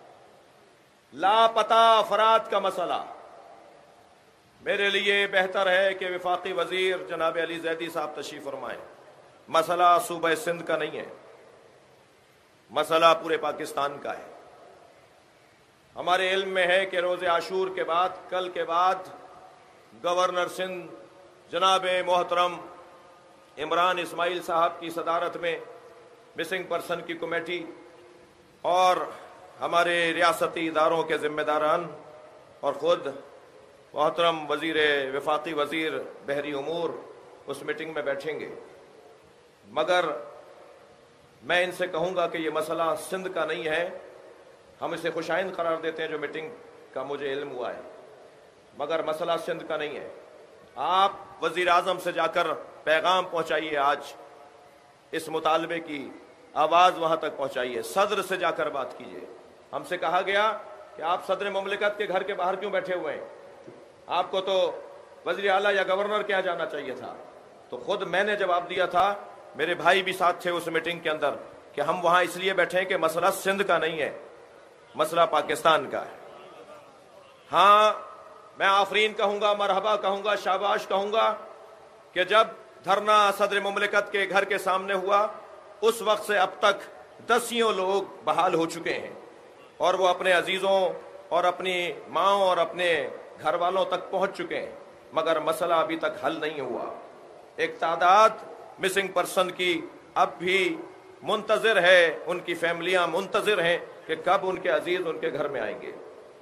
لاپتہ افراد کا مسئلہ۔ میرے لیے بہتر ہے کہ وفاقی وزیر جناب علی زیدی صاحب تشریف فرمائیں۔ مسئلہ صوبہ سندھ کا نہیں ہے، مسئلہ پورے پاکستان کا ہے۔ ہمارے علم میں ہے کہ روز عاشور کے بعد، کل کے بعد، گورنر سندھ جناب محترم عمران اسماعیل صاحب کی صدارت میں مسنگ پرسن کی کمیٹی اور ہمارے ریاستی اداروں کے ذمہ داران اور خود محترم وفاقی وزیر بحری امور اس میٹنگ میں بیٹھیں گے۔ مگر میں ان سے کہوں گا کہ یہ مسئلہ سندھ کا نہیں ہے، ہم اسے خوشائند قرار دیتے ہیں جو میٹنگ کا مجھے علم ہوا ہے، مگر مسئلہ سندھ کا نہیں ہے۔ آپ وزیر اعظم سے جا کر پیغام پہنچائیے، آج اس مطالبے کی آواز وہاں تک پہنچائیے، صدر سے جا کر بات کیجیے۔ ہم سے کہا گیا کہ آپ صدر مملکت کے گھر کے باہر کیوں بیٹھے ہوئے ہیں، آپ کو تو وزیر اعلیٰ یا گورنر کے یہاں جانا چاہیے تھا۔ تو خود میں نے جواب دیا تھا، میرے بھائی بھی ساتھ تھے اس میٹنگ کے اندر، کہ ہم وہاں اس لیے بیٹھے ہیں کہ مسئلہ سندھ کا نہیں ہے، مسئلہ پاکستان کا ہے۔ ہاں، میں آفرین کہوں گا، مرحبا کہوں گا، شاباش کہوں گا کہ جب دھرنا صدر مملکت کے گھر کے سامنے ہوا، اس وقت سے اب تک دسیوں لوگ بحال ہو چکے ہیں، اور وہ اپنے عزیزوں اور اپنی ماں اور اپنے گھر والوں تک پہنچ چکے ہیں، مگر مسئلہ ابھی تک حل نہیں ہوا۔ ایک تعداد مسنگ پرسن کی اب بھی منتظر ہے، ان کی فیملیاں منتظر ہیں کہ کب ان کے عزیز ان کے گھر میں آئیں گے۔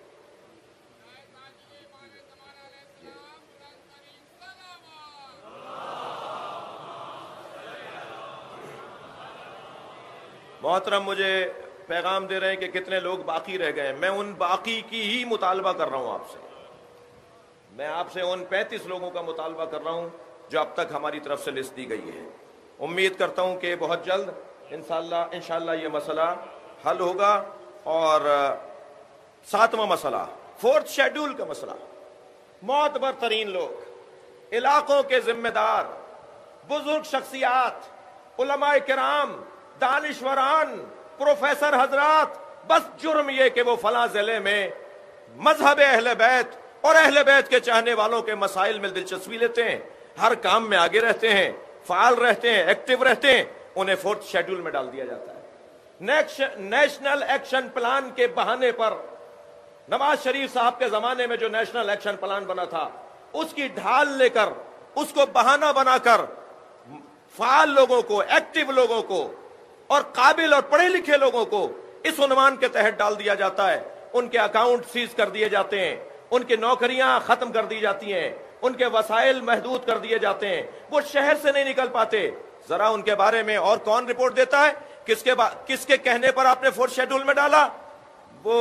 محترم مجھے پیغام دے رہے ہیں کہ کتنے لوگ باقی رہ گئے ہیں۔ میں ان باقی کی ہی مطالبہ کر رہا ہوں آپ سے، میں آپ سے ان 35 لوگوں کا مطالبہ کر رہا ہوں جو اب تک ہماری طرف سے لسٹ دی گئی ہے۔ امید کرتا ہوں کہ بہت جلد انشاءاللہ یہ مسئلہ حل ہوگا۔ اور 7واں مسئلہ، 4تھ شیڈول کا مسئلہ، معتبر ترین لوگ، علاقوں کے ذمہ دار، بزرگ شخصیات، علماء کرام، دانشوران، پروفیسر حضرات، بس جرم یہ کہ وہ فلاں ضلع میں مذہب اہل بیت اور اہل بیت کے چاہنے والوں کے مسائل میں دلچسپی لیتے ہیں، ہر کام میں آگے رہتے ہیں، فعال رہتے ہیں، ایکٹیو رہتے ہیں، انہیں 4تھ شیڈول میں ڈال دیا جاتا ہے۔ نیشنل ایکشن پلان کے بہانے پر، نواز شریف صاحب کے زمانے میں جو نیشنل ایکشن پلان بنا تھا، اس کی ڈھال لے کر، اس کو بہانہ بنا کر فعال لوگوں کو، ایکٹیو لوگوں کو اور قابل اور پڑھے لکھے لوگوں کو اس عنوان کے تحت ڈال دیا جاتا ہے۔ ان کے اکاؤنٹ سیز کر دیے جاتے ہیں، ان کی نوکریاں ختم کر دی جاتی ہیں، ان کے وسائل محدود کر دیے جاتے ہیں، وہ شہر سے نہیں نکل پاتے۔ ذرا ان کے بارے میں اور کون رپورٹ دیتا ہے؟ کس کے کہنے پر آپ نے 4تھ شیڈول میں ڈالا؟ وہ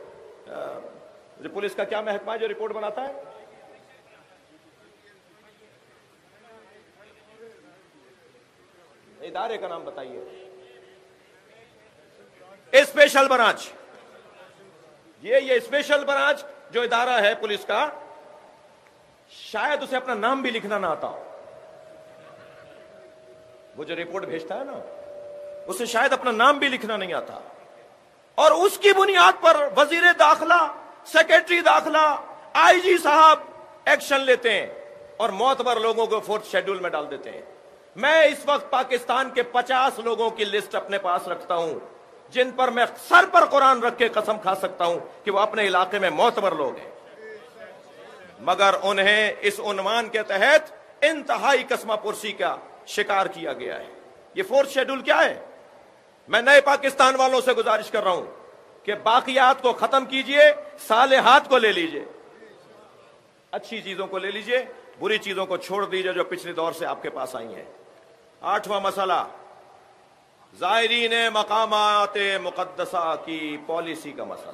پولیس کا کیا محکمہ ہے جو رپورٹ بناتا ہے؟ ادارے کا نام بتائیے۔ اسپیشل برانچ، یہ اسپیشل برانچ جو ادارہ ہے پولیس کا، شاید اسے اپنا نام بھی لکھنا نہ آتا ہو۔ وہ جو رپورٹ بھیجتا ہے نا، اسے شاید اپنا نام بھی لکھنا نہیں آتا۔ اور اس کی بنیاد پر وزیر داخلہ، سیکرٹری داخلہ، آئی جی صاحب ایکشن لیتے ہیں اور معتبر لوگوں کو فورتھ شیڈول میں ڈال دیتے ہیں۔ میں اس وقت پاکستان کے 50 لوگوں کی لسٹ اپنے پاس رکھتا ہوں جن پر میں سر پر قرآن رکھ کے قسم کھا سکتا ہوں کہ وہ اپنے علاقے میں معتبر لوگ ہیں، مگر انہیں اس عنوان کے تحت انتہائی قسمہ پرسی کا شکار کیا گیا ہے۔ یہ فورتھ شیڈول کیا ہے؟ میں نئے پاکستان والوں سے گزارش کر رہا ہوں کہ باقیات کو ختم کیجئے، صالحات کو لے لیجئے، اچھی چیزوں کو لے لیجئے، بری چیزوں کو چھوڑ دیجئے جو پچھلے دور سے آپ کے پاس آئی ہیں۔ 8واں مسئلہ، زائرین مقامات مقدسہ کی پالیسی کا مسئلہ۔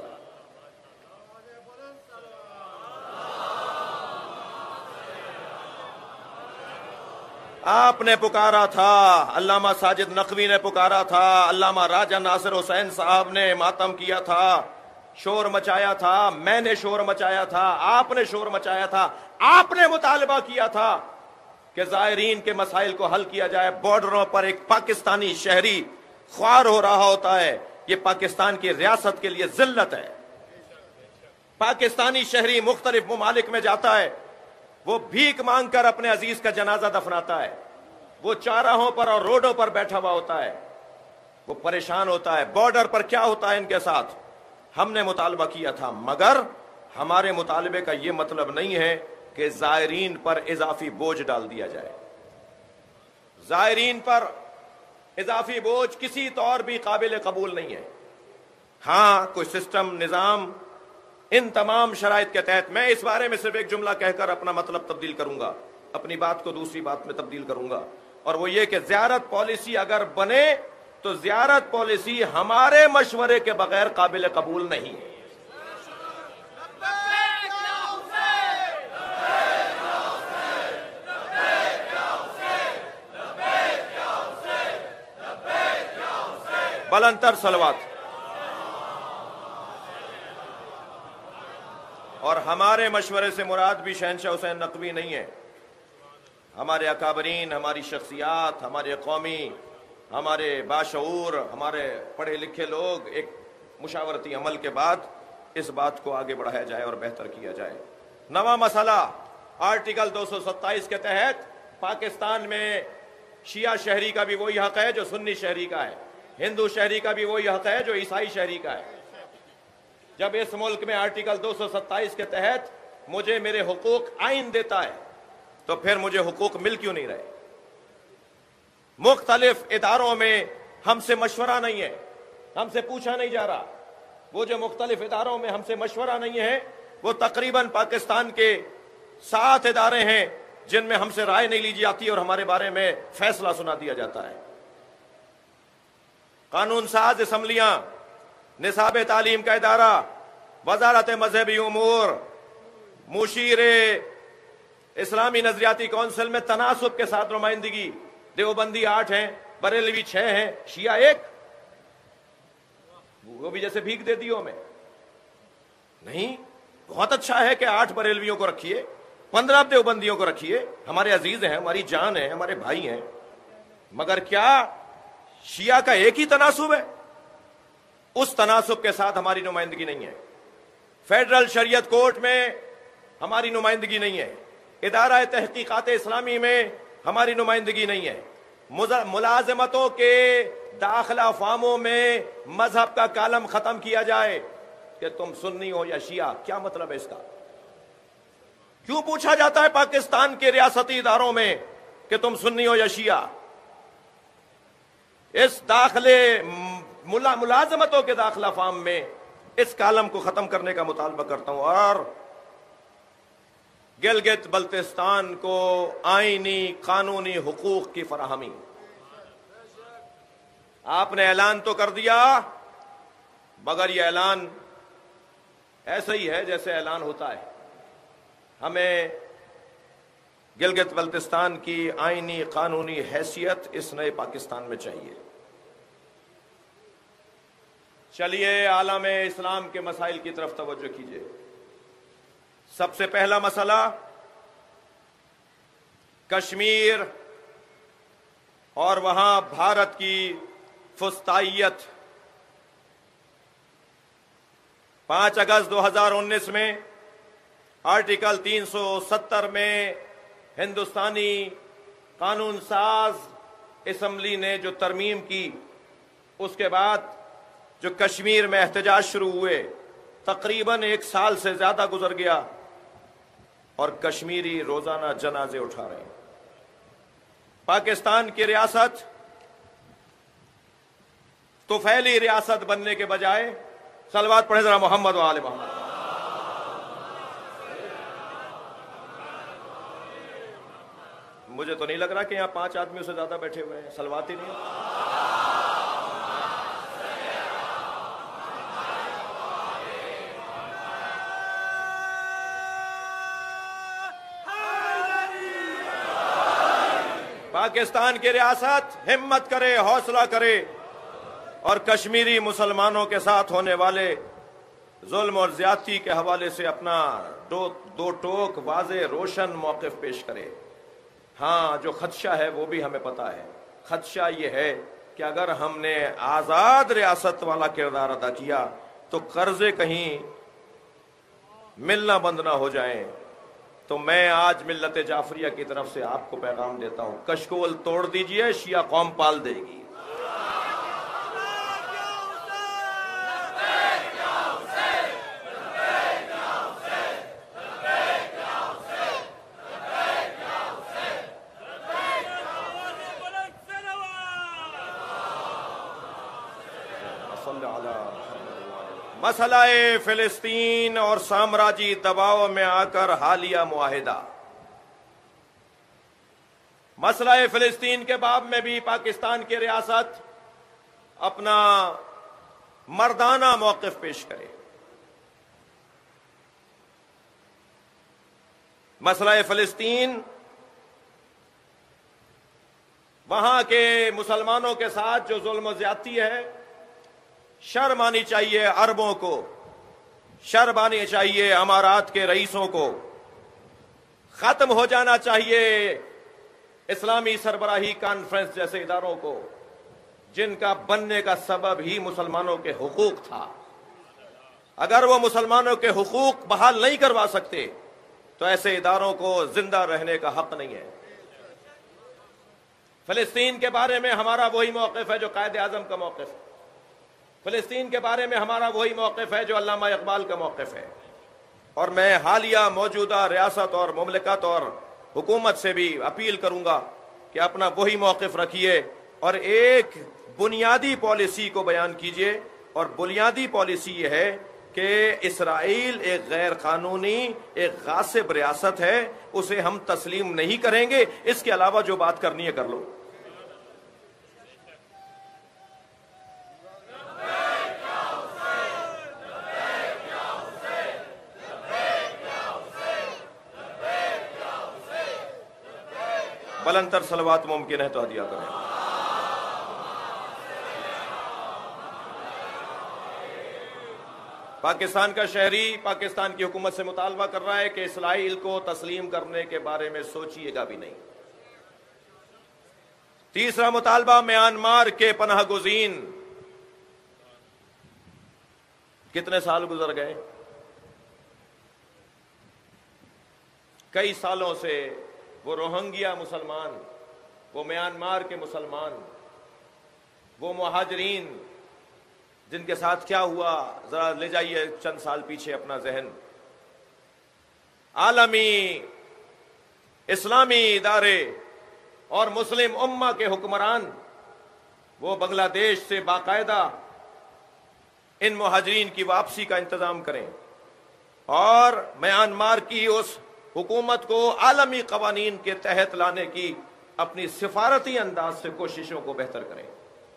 آپ نے پکارا تھا، علامہ ساجد نقوی نے پکارا تھا، علامہ راجہ ناصر حسین صاحب نے ماتم کیا تھا، شور مچایا تھا، میں نے شور مچایا تھا، آپ نے شور مچایا تھا، آپ نے مطالبہ کیا تھا کہ زائرین کے مسائل کو حل کیا جائے۔ بارڈروں پر ایک پاکستانی شہری خوار ہو رہا ہوتا ہے، یہ پاکستان کی ریاست کے لیے ذلت ہے۔ پاکستانی شہری مختلف ممالک میں جاتا ہے، وہ بھیک مانگ کر اپنے عزیز کا جنازہ دفناتا ہے، وہ چوراہوں پر اور روڈوں پر بیٹھا ہوا ہوتا ہے، وہ پریشان ہوتا ہے۔ بارڈر پر کیا ہوتا ہے ان کے ساتھ؟ ہم نے مطالبہ کیا تھا، مگر ہمارے مطالبے کا یہ مطلب نہیں ہے کہ زائرین پر اضافی بوجھ ڈال دیا جائے۔ زائرین پر اضافی بوجھ کسی طور بھی قابل قبول نہیں ہے۔ ہاں، کوئی سسٹم، نظام، ان تمام شرائط کے تحت میں اس بارے میں صرف ایک جملہ کہہ کر اپنا مطلب تبدیل کروں گا، اپنی بات کو دوسری بات میں تبدیل کروں گا، اور وہ یہ کہ زیارت پالیسی اگر بنے تو زیارت پالیسی ہمارے مشورے کے بغیر قابل قبول نہیں ہے۔ بلند تر صلوات۔ اور ہمارے مشورے سے مراد بھی شہنشاہ حسین نقوی نہیں ہے، ہمارے اکابرین، ہماری شخصیات، ہمارے قومی، ہمارے باشعور، ہمارے پڑھے لکھے لوگ ایک مشاورتی عمل کے بعد اس بات کو آگے بڑھایا جائے اور بہتر کیا جائے۔ 9واں مسئلہ، آرٹیکل 227 کے تحت پاکستان میں شیعہ شہری کا بھی وہی حق ہے جو سنی شہری کا ہے، ہندو شہری کا بھی وہی حق ہے جو عیسائی شہری کا ہے۔ جب اس ملک میں آرٹیکل 227 کے تحت مجھے میرے حقوق آئین دیتا ہے تو پھر مجھے حقوق مل کیوں نہیں رہے؟ مختلف اداروں میں ہم سے مشورہ نہیں ہے، ہم سے پوچھا نہیں جا رہا۔ وہ جو مختلف اداروں میں ہم سے مشورہ نہیں ہے، وہ تقریباً پاکستان کے 7 ادارے ہیں جن میں ہم سے رائے نہیں لی جاتی اور ہمارے بارے میں فیصلہ سنا دیا جاتا ہے۔ قانون ساز اسمبلیاں، نصاب تعلیم کا ادارہ، وزارت مذہبی امور، مشیر اسلامی نظریاتی کونسل میں تناسب کے ساتھ نمائندگی، دیوبندی 8 ہیں، بریلوی 6 ہیں، شیعہ 1، وہ بھی جیسے بھیک دے دیو میں نہیں۔ بہت اچھا ہے کہ 8 بریلویوں کو رکھیے، 15 دیوبندیوں کو رکھیے، ہمارے عزیز ہیں، ہماری جان ہے، ہمارے بھائی ہیں، مگر کیا شیعہ کا ایک ہی تناسب ہے؟ اس تناسب کے ساتھ ہماری نمائندگی نہیں ہے۔ فیڈرل شریعت کورٹ میں ہماری نمائندگی نہیں ہے، ادارہ تحقیقات اسلامی میں ہماری نمائندگی نہیں ہے، ملازمتوں کے داخلہ فارموں میں مذہب کا کالم ختم کیا جائے کہ تم سنی ہو یا شیعہ۔ کیا مطلب ہے اس کا؟ کیوں پوچھا جاتا ہے پاکستان کے ریاستی اداروں میں کہ تم سنی ہو یا شیعہ؟ اس داخلے ملازمتوں کے داخلہ فارم میں اس کالم کو ختم کرنے کا مطالبہ کرتا ہوں، اور گلگت بلتستان کو آئینی قانونی حقوق کی فراہمی۔ آپ نے اعلان تو کر دیا، مگر یہ اعلان ایسا ہی ہے جیسے اعلان ہوتا ہے۔ ہمیں گلگت بلتستان کی آئینی قانونی حیثیت اس نئے پاکستان میں چاہیے۔ چلیے عالم اسلام کے مسائل کی طرف توجہ کیجیے۔ سب سے پہلا مسئلہ کشمیر اور وہاں بھارت کی فسطائیت۔ 5 अगस्त 2019 में आर्टिकल 370 में हिंदुस्तानी कानून साज असम्बली ने जो तरमीम की, उसके बाद जो कश्मीर में एहतजाज शुरू हुए, तकरीबन 1 साल से ज्यादा गुजर गया और कश्मीरी रोजाना जनाजे उठा रहे हैं। पाकिस्तान की रियासत तुफैली रियासत बनने के बजाय, सलवात पढ़े जरा मोहम्मद व आले मोहम्मद। मुझे तो नहीं लग रहा कि यहां 5 आदमियों से ज्यादा बैठे हुए हैं, सलवात ही नहीं है। पाकिस्तान की रियासत हिम्मत करे, हौसला करे और कश्मीरी मुसलमानों के साथ होने वाले जुल्म और ज्यादती के हवाले से अपना दो टोक वाज़े रोशन मौक़िफ़ पेश करे। हाँ, जो खदशा है वो भी हमें पता है। खदशा ये है कि अगर हमने आज़ाद रियासत वाला किरदार अदा किया तो कर्जे कहीं मिलना बंद ना हो जाएं। तो मैं आज मिल्लत जाफरिया की तरफ से आपको पैगाम देता हूं, कशकोल तोड़ दीजिए, शिया कौम पाल देगी। मसलाए फिलिस्तीन और साम्राज्यी दबाव में आकर हालिया मुआहिदा। मसलाए फिलिस्तीन के बाब में भी पाकिस्तान की रियासत अपना मर्दाना मौक़िफ़ पेश करे। मसलाए फिलिस्तीन, वहां के मुसलमानों के साथ जो जुल्म ज्यादती है, शर्म आनी चाहिए अरबों को, शर्म आनी चाहिए अमारात के रईसों को, खत्म हो जाना चाहिए इस्लामी सरबराही कॉन्फ्रेंस जैसे इदारों को, जिनका बनने का सबब ही मुसलमानों के हुकूक था। अगर वो मुसलमानों के हुकूक बहाल नहीं करवा सकते तो ऐसे इदारों को जिंदा रहने का हक नहीं है। फिलिस्तीन के बारे में हमारा वही मौक़िफ़ है जो कायदे आज़म का मौक़िफ़ है। फिलिस्तीन के बारे में हमारा वही मौक़िफ़ है जो अल्लामा इक़बाल का मौक़िफ़ है। और मैं हालिया मौजूदा रियासत और मुमलिकत और हुकूमत से भी अपील करूंगा कि अपना वही मौक़िफ़ रखिए और एक बुनियादी पॉलिसी को बयान कीजिए। और बुनियादी पॉलिसी ये है कि इसराइल एक गैर कानूनी, एक गासिब रियासत है, उसे हम तस्लीम नहीं करेंगे। इसके अलावा जो बात करनी है कर लो। बुलंदतर सलवात मुमकिन है तो हदिया करें। पाकिस्तान का शहरी पाकिस्तान की हुकूमत से मुतालबा कर रहा है कि इसराइल को तस्लीम करने के बारे में सोचिएगा भी नहीं। तीसरा मुतालबा, म्यांमार के पनाह गुज़ीन। कितने साल गुजर गए, कई सालों से वो रोहिंग्या मुसलमान, वो म्यांमार के मुसलमान, वो मुहाजिरीन जिनके साथ क्या हुआ, जरा ले जाइए चंद साल पीछे अपना जहन। आलमी इस्लामी इदारे और मुस्लिम उम्मा के हुक्मरान वो बांग्लादेश से बाकायदा इन मुहाजिरीन की वापसी का इंतजाम करें और म्यांमार की उस हुकूमत को आलमी कवानीन के तहत लाने की अपनी सिफारती अंदाज से कोशिशों को बेहतर करें।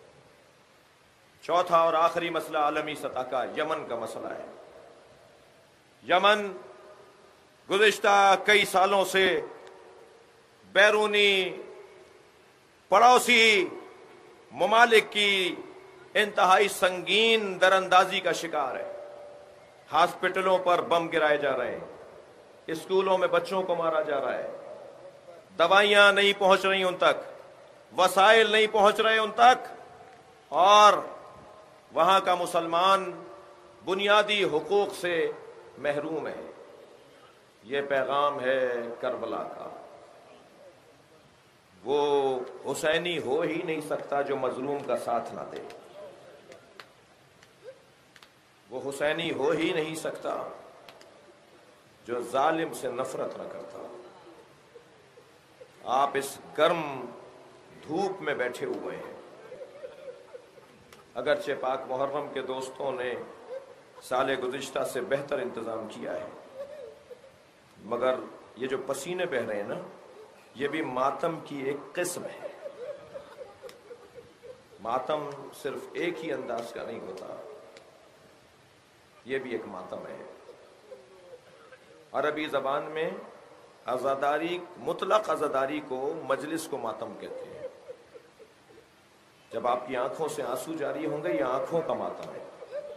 चौथा और आखिरी मसला आलमी सतह का यमन का मसला है। यमन गुज़िश्ता कई सालों से बैरूनी पड़ोसी ममालिक की इंतहाई संगीन दरअंदाजी का शिकार है। हॉस्पिटलों पर बम गिराए जा रहे हैं, स्कूलों में बच्चों को मारा जा रहा है, दवाइयां नहीं पहुंच रही उन तक, वसाइल नहीं पहुंच रहे उन तक, और वहां का मुसलमान بنیادی حقوق سے محروم ہے۔ یہ پیغام ہے کربلا کا۔ وہ حسینی ہو ہی نہیں سکتا جو مظلوم کا ساتھ نہ دے، وہ حسینی ہو ہی نہیں سکتا جو ظالم سے نفرت نہ کرتا۔ آپ اس گرم دھوپ میں بیٹھے ہوئے ہیں، اگرچہ پاک محرم کے دوستوں نے سال گزشتہ سے بہتر انتظام کیا ہے، مگر یہ جو پسینے بہہ رہے ہیں نا، یہ بھی ماتم کی ایک قسم ہے۔ ماتم صرف ایک ہی انداز کا نہیں ہوتا، یہ بھی ایک ماتم ہے۔ عربی زبان میں عزاداری، مطلق عزاداری کو مجلس کو ماتم کہتے ہیں۔ جب آپ کی آنکھوں سے آنسو جاری ہوں گے، یہ آنکھوں کا ماتم ہے۔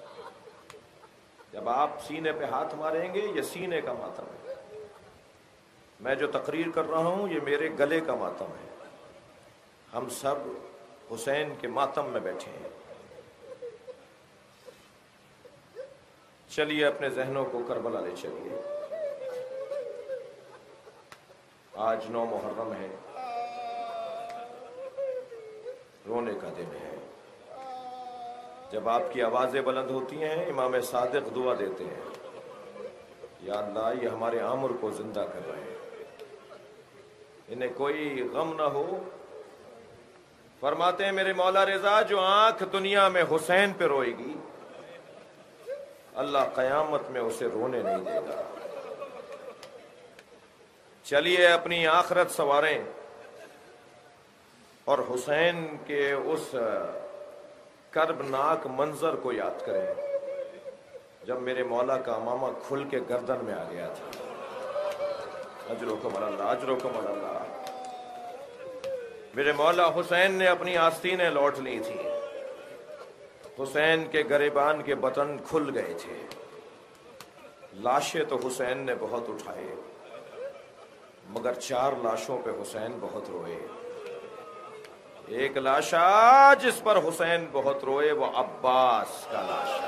جب آپ سینے پہ ہاتھ ماریں گے، یہ سینے کا ماتم ہے۔ میں جو تقریر کر رہا ہوں، یہ میرے گلے کا ماتم ہے۔ ہم سب حسین کے ماتم میں بیٹھے ہیں۔ چلیے اپنے ذہنوں کو کربلا لے چلیے۔ آج 9 محرم ہے، رونے کا دن ہے۔ جب آپ کی آوازیں بلند ہوتی ہیں، امام صادق دعا دیتے ہیں، یا اللہ یہ ہمارے عامر کو زندہ کر رہے ہیں، انہیں کوئی غم نہ ہو۔ فرماتے ہیں میرے مولا رضا، جو آنکھ دنیا میں حسین پہ روئے گی، اللہ قیامت میں اسے رونے نہیں دے گا۔ چلیے اپنی آخرت سنواریں اور حسین کے اس کربناک منظر کو یاد کریں جب میرے مولا کا امامہ کھل کے گردن میں آ گیا تھا۔ اجرکم اللہ، اجرکم اللہ۔ میرے مولا حسین نے اپنی آستینیں لوٹ لی تھی، حسین کے گریبان کے بطن کھل گئے تھے۔ لاشیں تو حسین نے بہت اٹھائے، مگر 4 لاشوں پہ حسین بہت روئے۔ ایک لاشا جس پر حسین بہت روئے، وہ عباس کا لاشا۔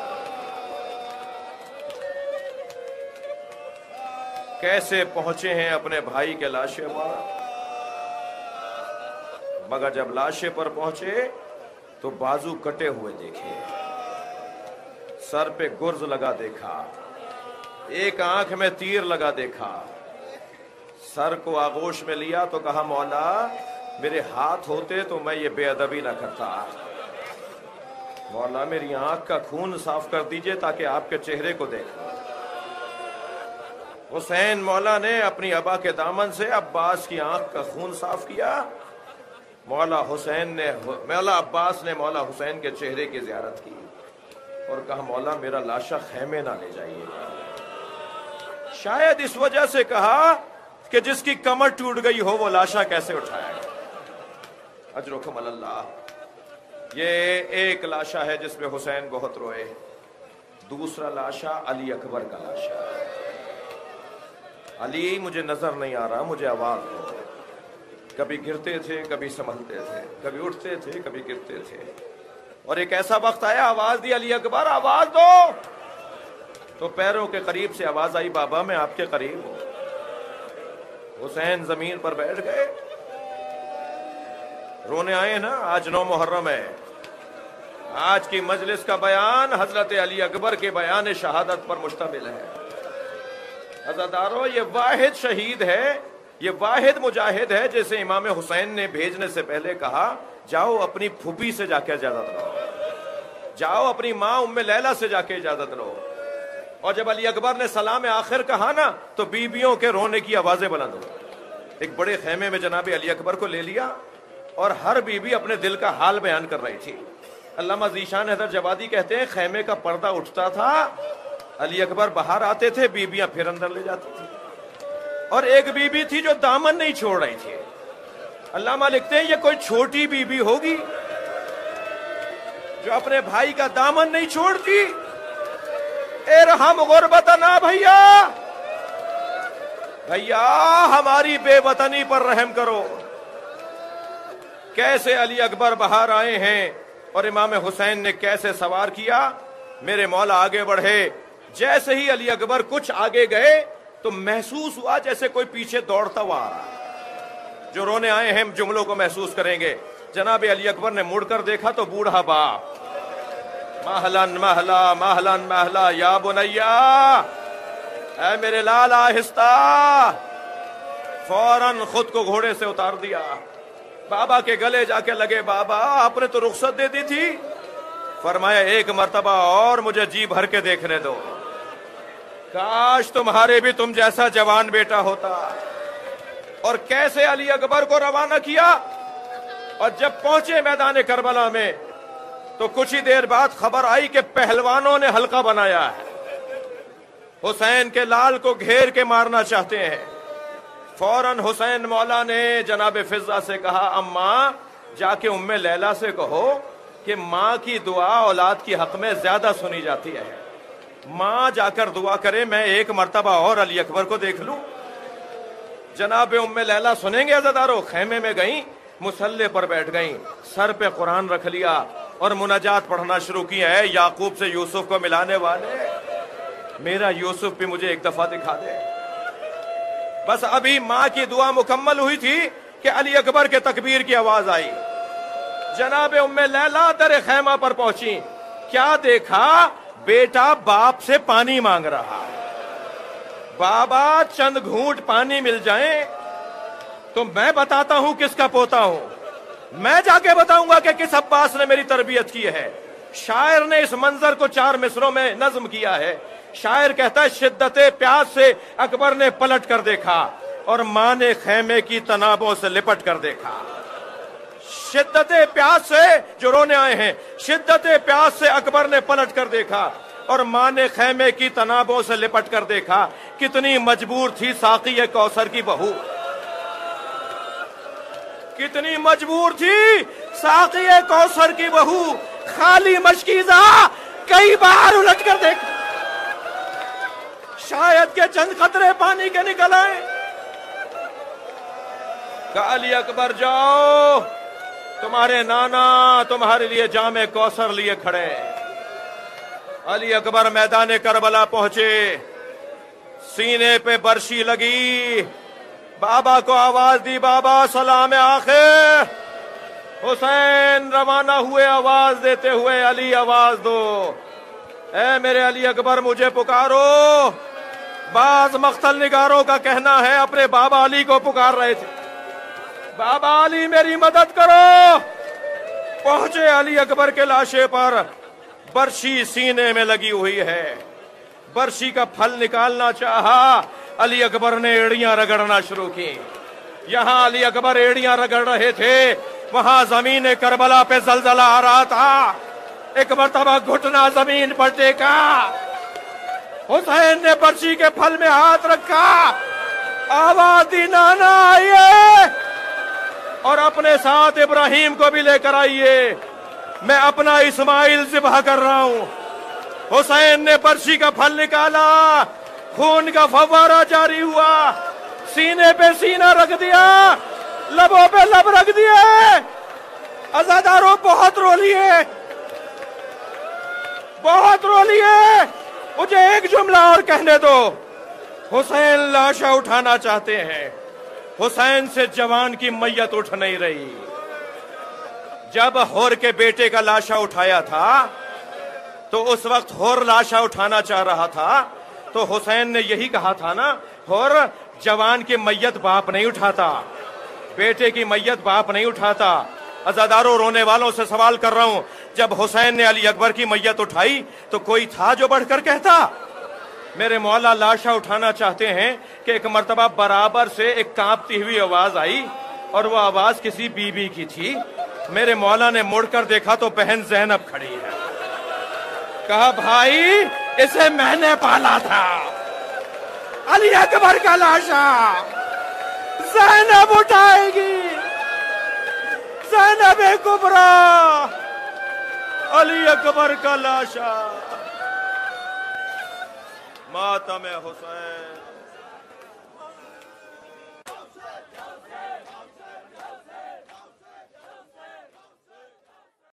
کیسے پہنچے ہیں اپنے بھائی کے لاشے پر، مگر جب لاشے پر پہنچے تو بازو کٹے ہوئے دیکھے، سر پہ گرز لگا دیکھا، ایک آنکھ میں تیر لگا دیکھا۔ سر کو آغوش میں لیا تو کہا مولا میرے ہاتھ ہوتے تو میں یہ بے ادبی نہ کرتا، مولا میری آنکھ کا خون صاف کر دیجئے تاکہ آپ کے چہرے کو دیکھوں۔ حسین مولا نے اپنی ابا کے دامن سے عباس کی آنکھ کا خون صاف کیا۔ مولا عباس نے مولا حسین کے چہرے کی زیارت کی اور کہا مولا میرا لاشا خیمے نہ لے جائیے گا۔ شاید اس وجہ سے کہا کہ جس کی کمر ٹوٹ گئی ہو وہ لاشا کیسے اٹھائے گا۔ اجرکم اللہ۔ یہ ایک لاشا ہے جس میں حسین بہت روئے۔ دوسرا لاشا علی اکبر کا لاشا ہے۔ علی مجھے نظر نہیں آ رہا، مجھے آواز دو۔ کبھی گرتے تھے، کبھی سنبھلتے تھے، کبھی اٹھتے تھے، کبھی گرتے تھے، اور ایک ایسا وقت آیا آواز دی علی اکبر آواز دو، تو پیروں کے قریب سے آواز آئی بابا میں آپ کے قریب ہوں۔ حسین زمین پر بیٹھ گئے، رونے آئے نا۔ آج 9 محرم ہے۔ آج کی مجلس کا بیان حضرت علی اکبر کے بیان شہادت پر مشتمل ہے۔ عزادارو، یہ واحد شہید ہے، یہ واحد مجاہد ہے جسے امام حسین نے بھیجنے سے پہلے کہا جاؤ اپنی پھوپھی سے جا کے اجازت لو، جاؤ اپنی ماں ام لیلہ سے جا کے اجازت لو۔ اور جب علی اکبر نے سلام آخر کہا نا تو بیویوں کے رونے کی آوازیں بلند ہو۔ ایک بڑے خیمے میں جناب علی اکبر کو لے لیا اور ہر بیوی اپنے دل کا حال بیان کر رہی تھی۔ علامہ ذیشان حیدر جوادی کہتے ہیں خیمے کا پردہ اٹھتا تھا، علی اکبر باہر آتے تھے، بیویاں پھر اندر لے جاتی تھی، اور ایک بیوی تھی جو دامن نہیں چھوڑ رہی تھی۔ علامہ لکھتے ہیں یہ کوئی چھوٹی بیوی ہوگی جو اپنے بھائی کا دامن نہیں چھوڑتی۔ ارحم غربتنا بھیا، بھیا ہماری بے وطنی پر رحم کرو۔ کیسے علی اکبر باہر آئے ہیں اور امام حسین نے کیسے سوار کیا۔ मेरे मौला आगे बढ़े, जैसे ही अली अकबर कुछ आगे गए तो महसूस हुआ जैसे कोई पीछे दौड़ता हुआ आ रहा। जो रोने आए हैं जुमलों को महसूस करेंगे। जनाब अली अकबर ने मुड़कर देखा तो बूढ़ा बाप, महलन महला महलन महला या बुनैया, ऐ मेरे लाल आहिस्ता। फौरन खुद को घोड़े से उतार दिया, बाबा के गले जाके लगे, बाबा आपने तो रुखसत दे दी थी। फरमाया एक मर्तबा और मुझे जी भर के देखने दो, काश तुम्हारे भी तुम जैसा जवान बेटा होता। और कैसे अली अकबर को रवाना किया। और जब पहुंचे मैदान करबला में तो कुछ ही देर बाद खबर आई कि पहलवानों ने हल्का बनाया है, हुसैन के लाल को घेर के मारना चाहते हैं। फौरन हुसैन मौला ने जनाब फिजा से कहा, अम्मा जाके उम्मे लैला से कहो कि माँ की दुआ औलाद की हक में ज्यादा सुनी जाती है, माँ जाकर दुआ करे मैं एक मर्तबा और अली अकबर को देख लूं। जनाब उम्मे लैला सुनेंगे अज़ादारों, खैमे में गई, मुसल्ले पर बैठ गई, सर पे कुरान रख लिया और मुनाजात पढ़ना शुरू किया है। याकूब से यूसुफ को मिलाने वाले, मेरा यूसुफ भी मुझे एक दफा दिखा दे। बस अभी माँ की दुआ मुकम्मल हुई थी कि अली अकबर के तकबीर की आवाज आई। जनाब उम्मे लैला दर खैमा पर पहुंची, क्या देखा, बेटा बाप से पानी मांग रहा। बाबा चंद घूंट पानी मिल जाए तो मैं बताता हूं किसका पोता हूं, मैं जाके बताऊंगा कि किस अब्बास ने मेरी तरबियत की है। शायर ने इस मंजर को 4 मिसरों में नज्म किया है। शायर कहता है, शिद्दते प्यास से अकबर ने पलट कर देखा और माँ ने खैमे की तनाबों से लिपट कर देखा। शिद्दते प्यास से, जो रोने आए हैं, शिद्दते प्यास से अकबर ने पलट कर देखा और माँ ने खैमे की तनाबों से लिपट कर देखा। कितनी मजबूर थी साक़ी कौसर की बहू, कितनी मजबूर थी साक़ी कौसर की बहू, खाली मशकीज़ा कई बार उलट कर देख, शायद के चंद कतरे पानी के निकल आए। अली अकबर जाओ, तुम्हारे नाना तुम्हारे लिए जामे कौसर लिए खड़े। अली अकबर मैदान करबला पहुंचे, सीने पे बरशी लगी, बाबा को आवाज दी, बाबा सलाम आखिर। हुसैन रवाना हुए आवाज देते हुए, अली आवाज दो, ऐ मेरे अली अकबर मुझे पुकारो। बाज मख्तल निगारों का कहना है अपने बाबा अली को पुकार रहे थे, बाबा अली मेरी मदद करो। पहुंचे अली अकबर के लाशे पर, बरशी सीने में लगी हुई है, बरशी का फल निकालना चाहा, अली अकबर ने एड़ियां रगड़ना शुरू की। यहां अली अकबर एड़ियां रगड़ रहे थे, वहां जमीन करबला पे जलजला आ रहा था। एक मर्तबा घुटना जमीन पर टेका, हुसैन ने बरशी के फल में हाथ रखा, आवाज दी, नाना आइए और अपने साथ इब्राहिम को भी लेकर आइए, मैं अपना इस्माइल ज़िबह कर रहा हूं। हुसैन ने बरशी का फल निकाला, खून का फव्वारा जारी हुआ, सीने पे सीना रख दिया, लबों पे लब रख दिए। अज़ादारों बहुत रो लिए, बहुत रो लिए। मुझे एक जुमला और कहने दो, हुसैन लाशा उठाना चाहते हैं, हुसैन से जवान की मैयत उठ नहीं रही। जब हुर के बेटे का लाशा उठाया था तो उस वक्त हुर लाशा उठाना चाह रहा था, तो हुसैन ने यही कहा था ना, हुर जवान की मैयत बाप नहीं उठाता, बेटे की मैयत बाप नहीं उठाता। अज़ादारों रोने वालों से सवाल कर रहा हूं, जब हुसैन ने अली अकबर की मैयत उठाई तो कोई था जो बढ़कर कहता? मेरे मौला लाशा उठाना चाहते हैं कि एक मर्तबा बराबर से एक कांपती हुई आवाज आई और वो आवाज किसी बीबी की थी। मेरे मौला ने मुड़कर देखा तो बहन ज़ैनब खड़ी है। कहा, भाई इसे मैंने पाला था, अली अकबर का लाशा ज़ैनब उठाएगी, ज़ैनब कुबरा, अली अकबर का लाशा। मातम हुसैन।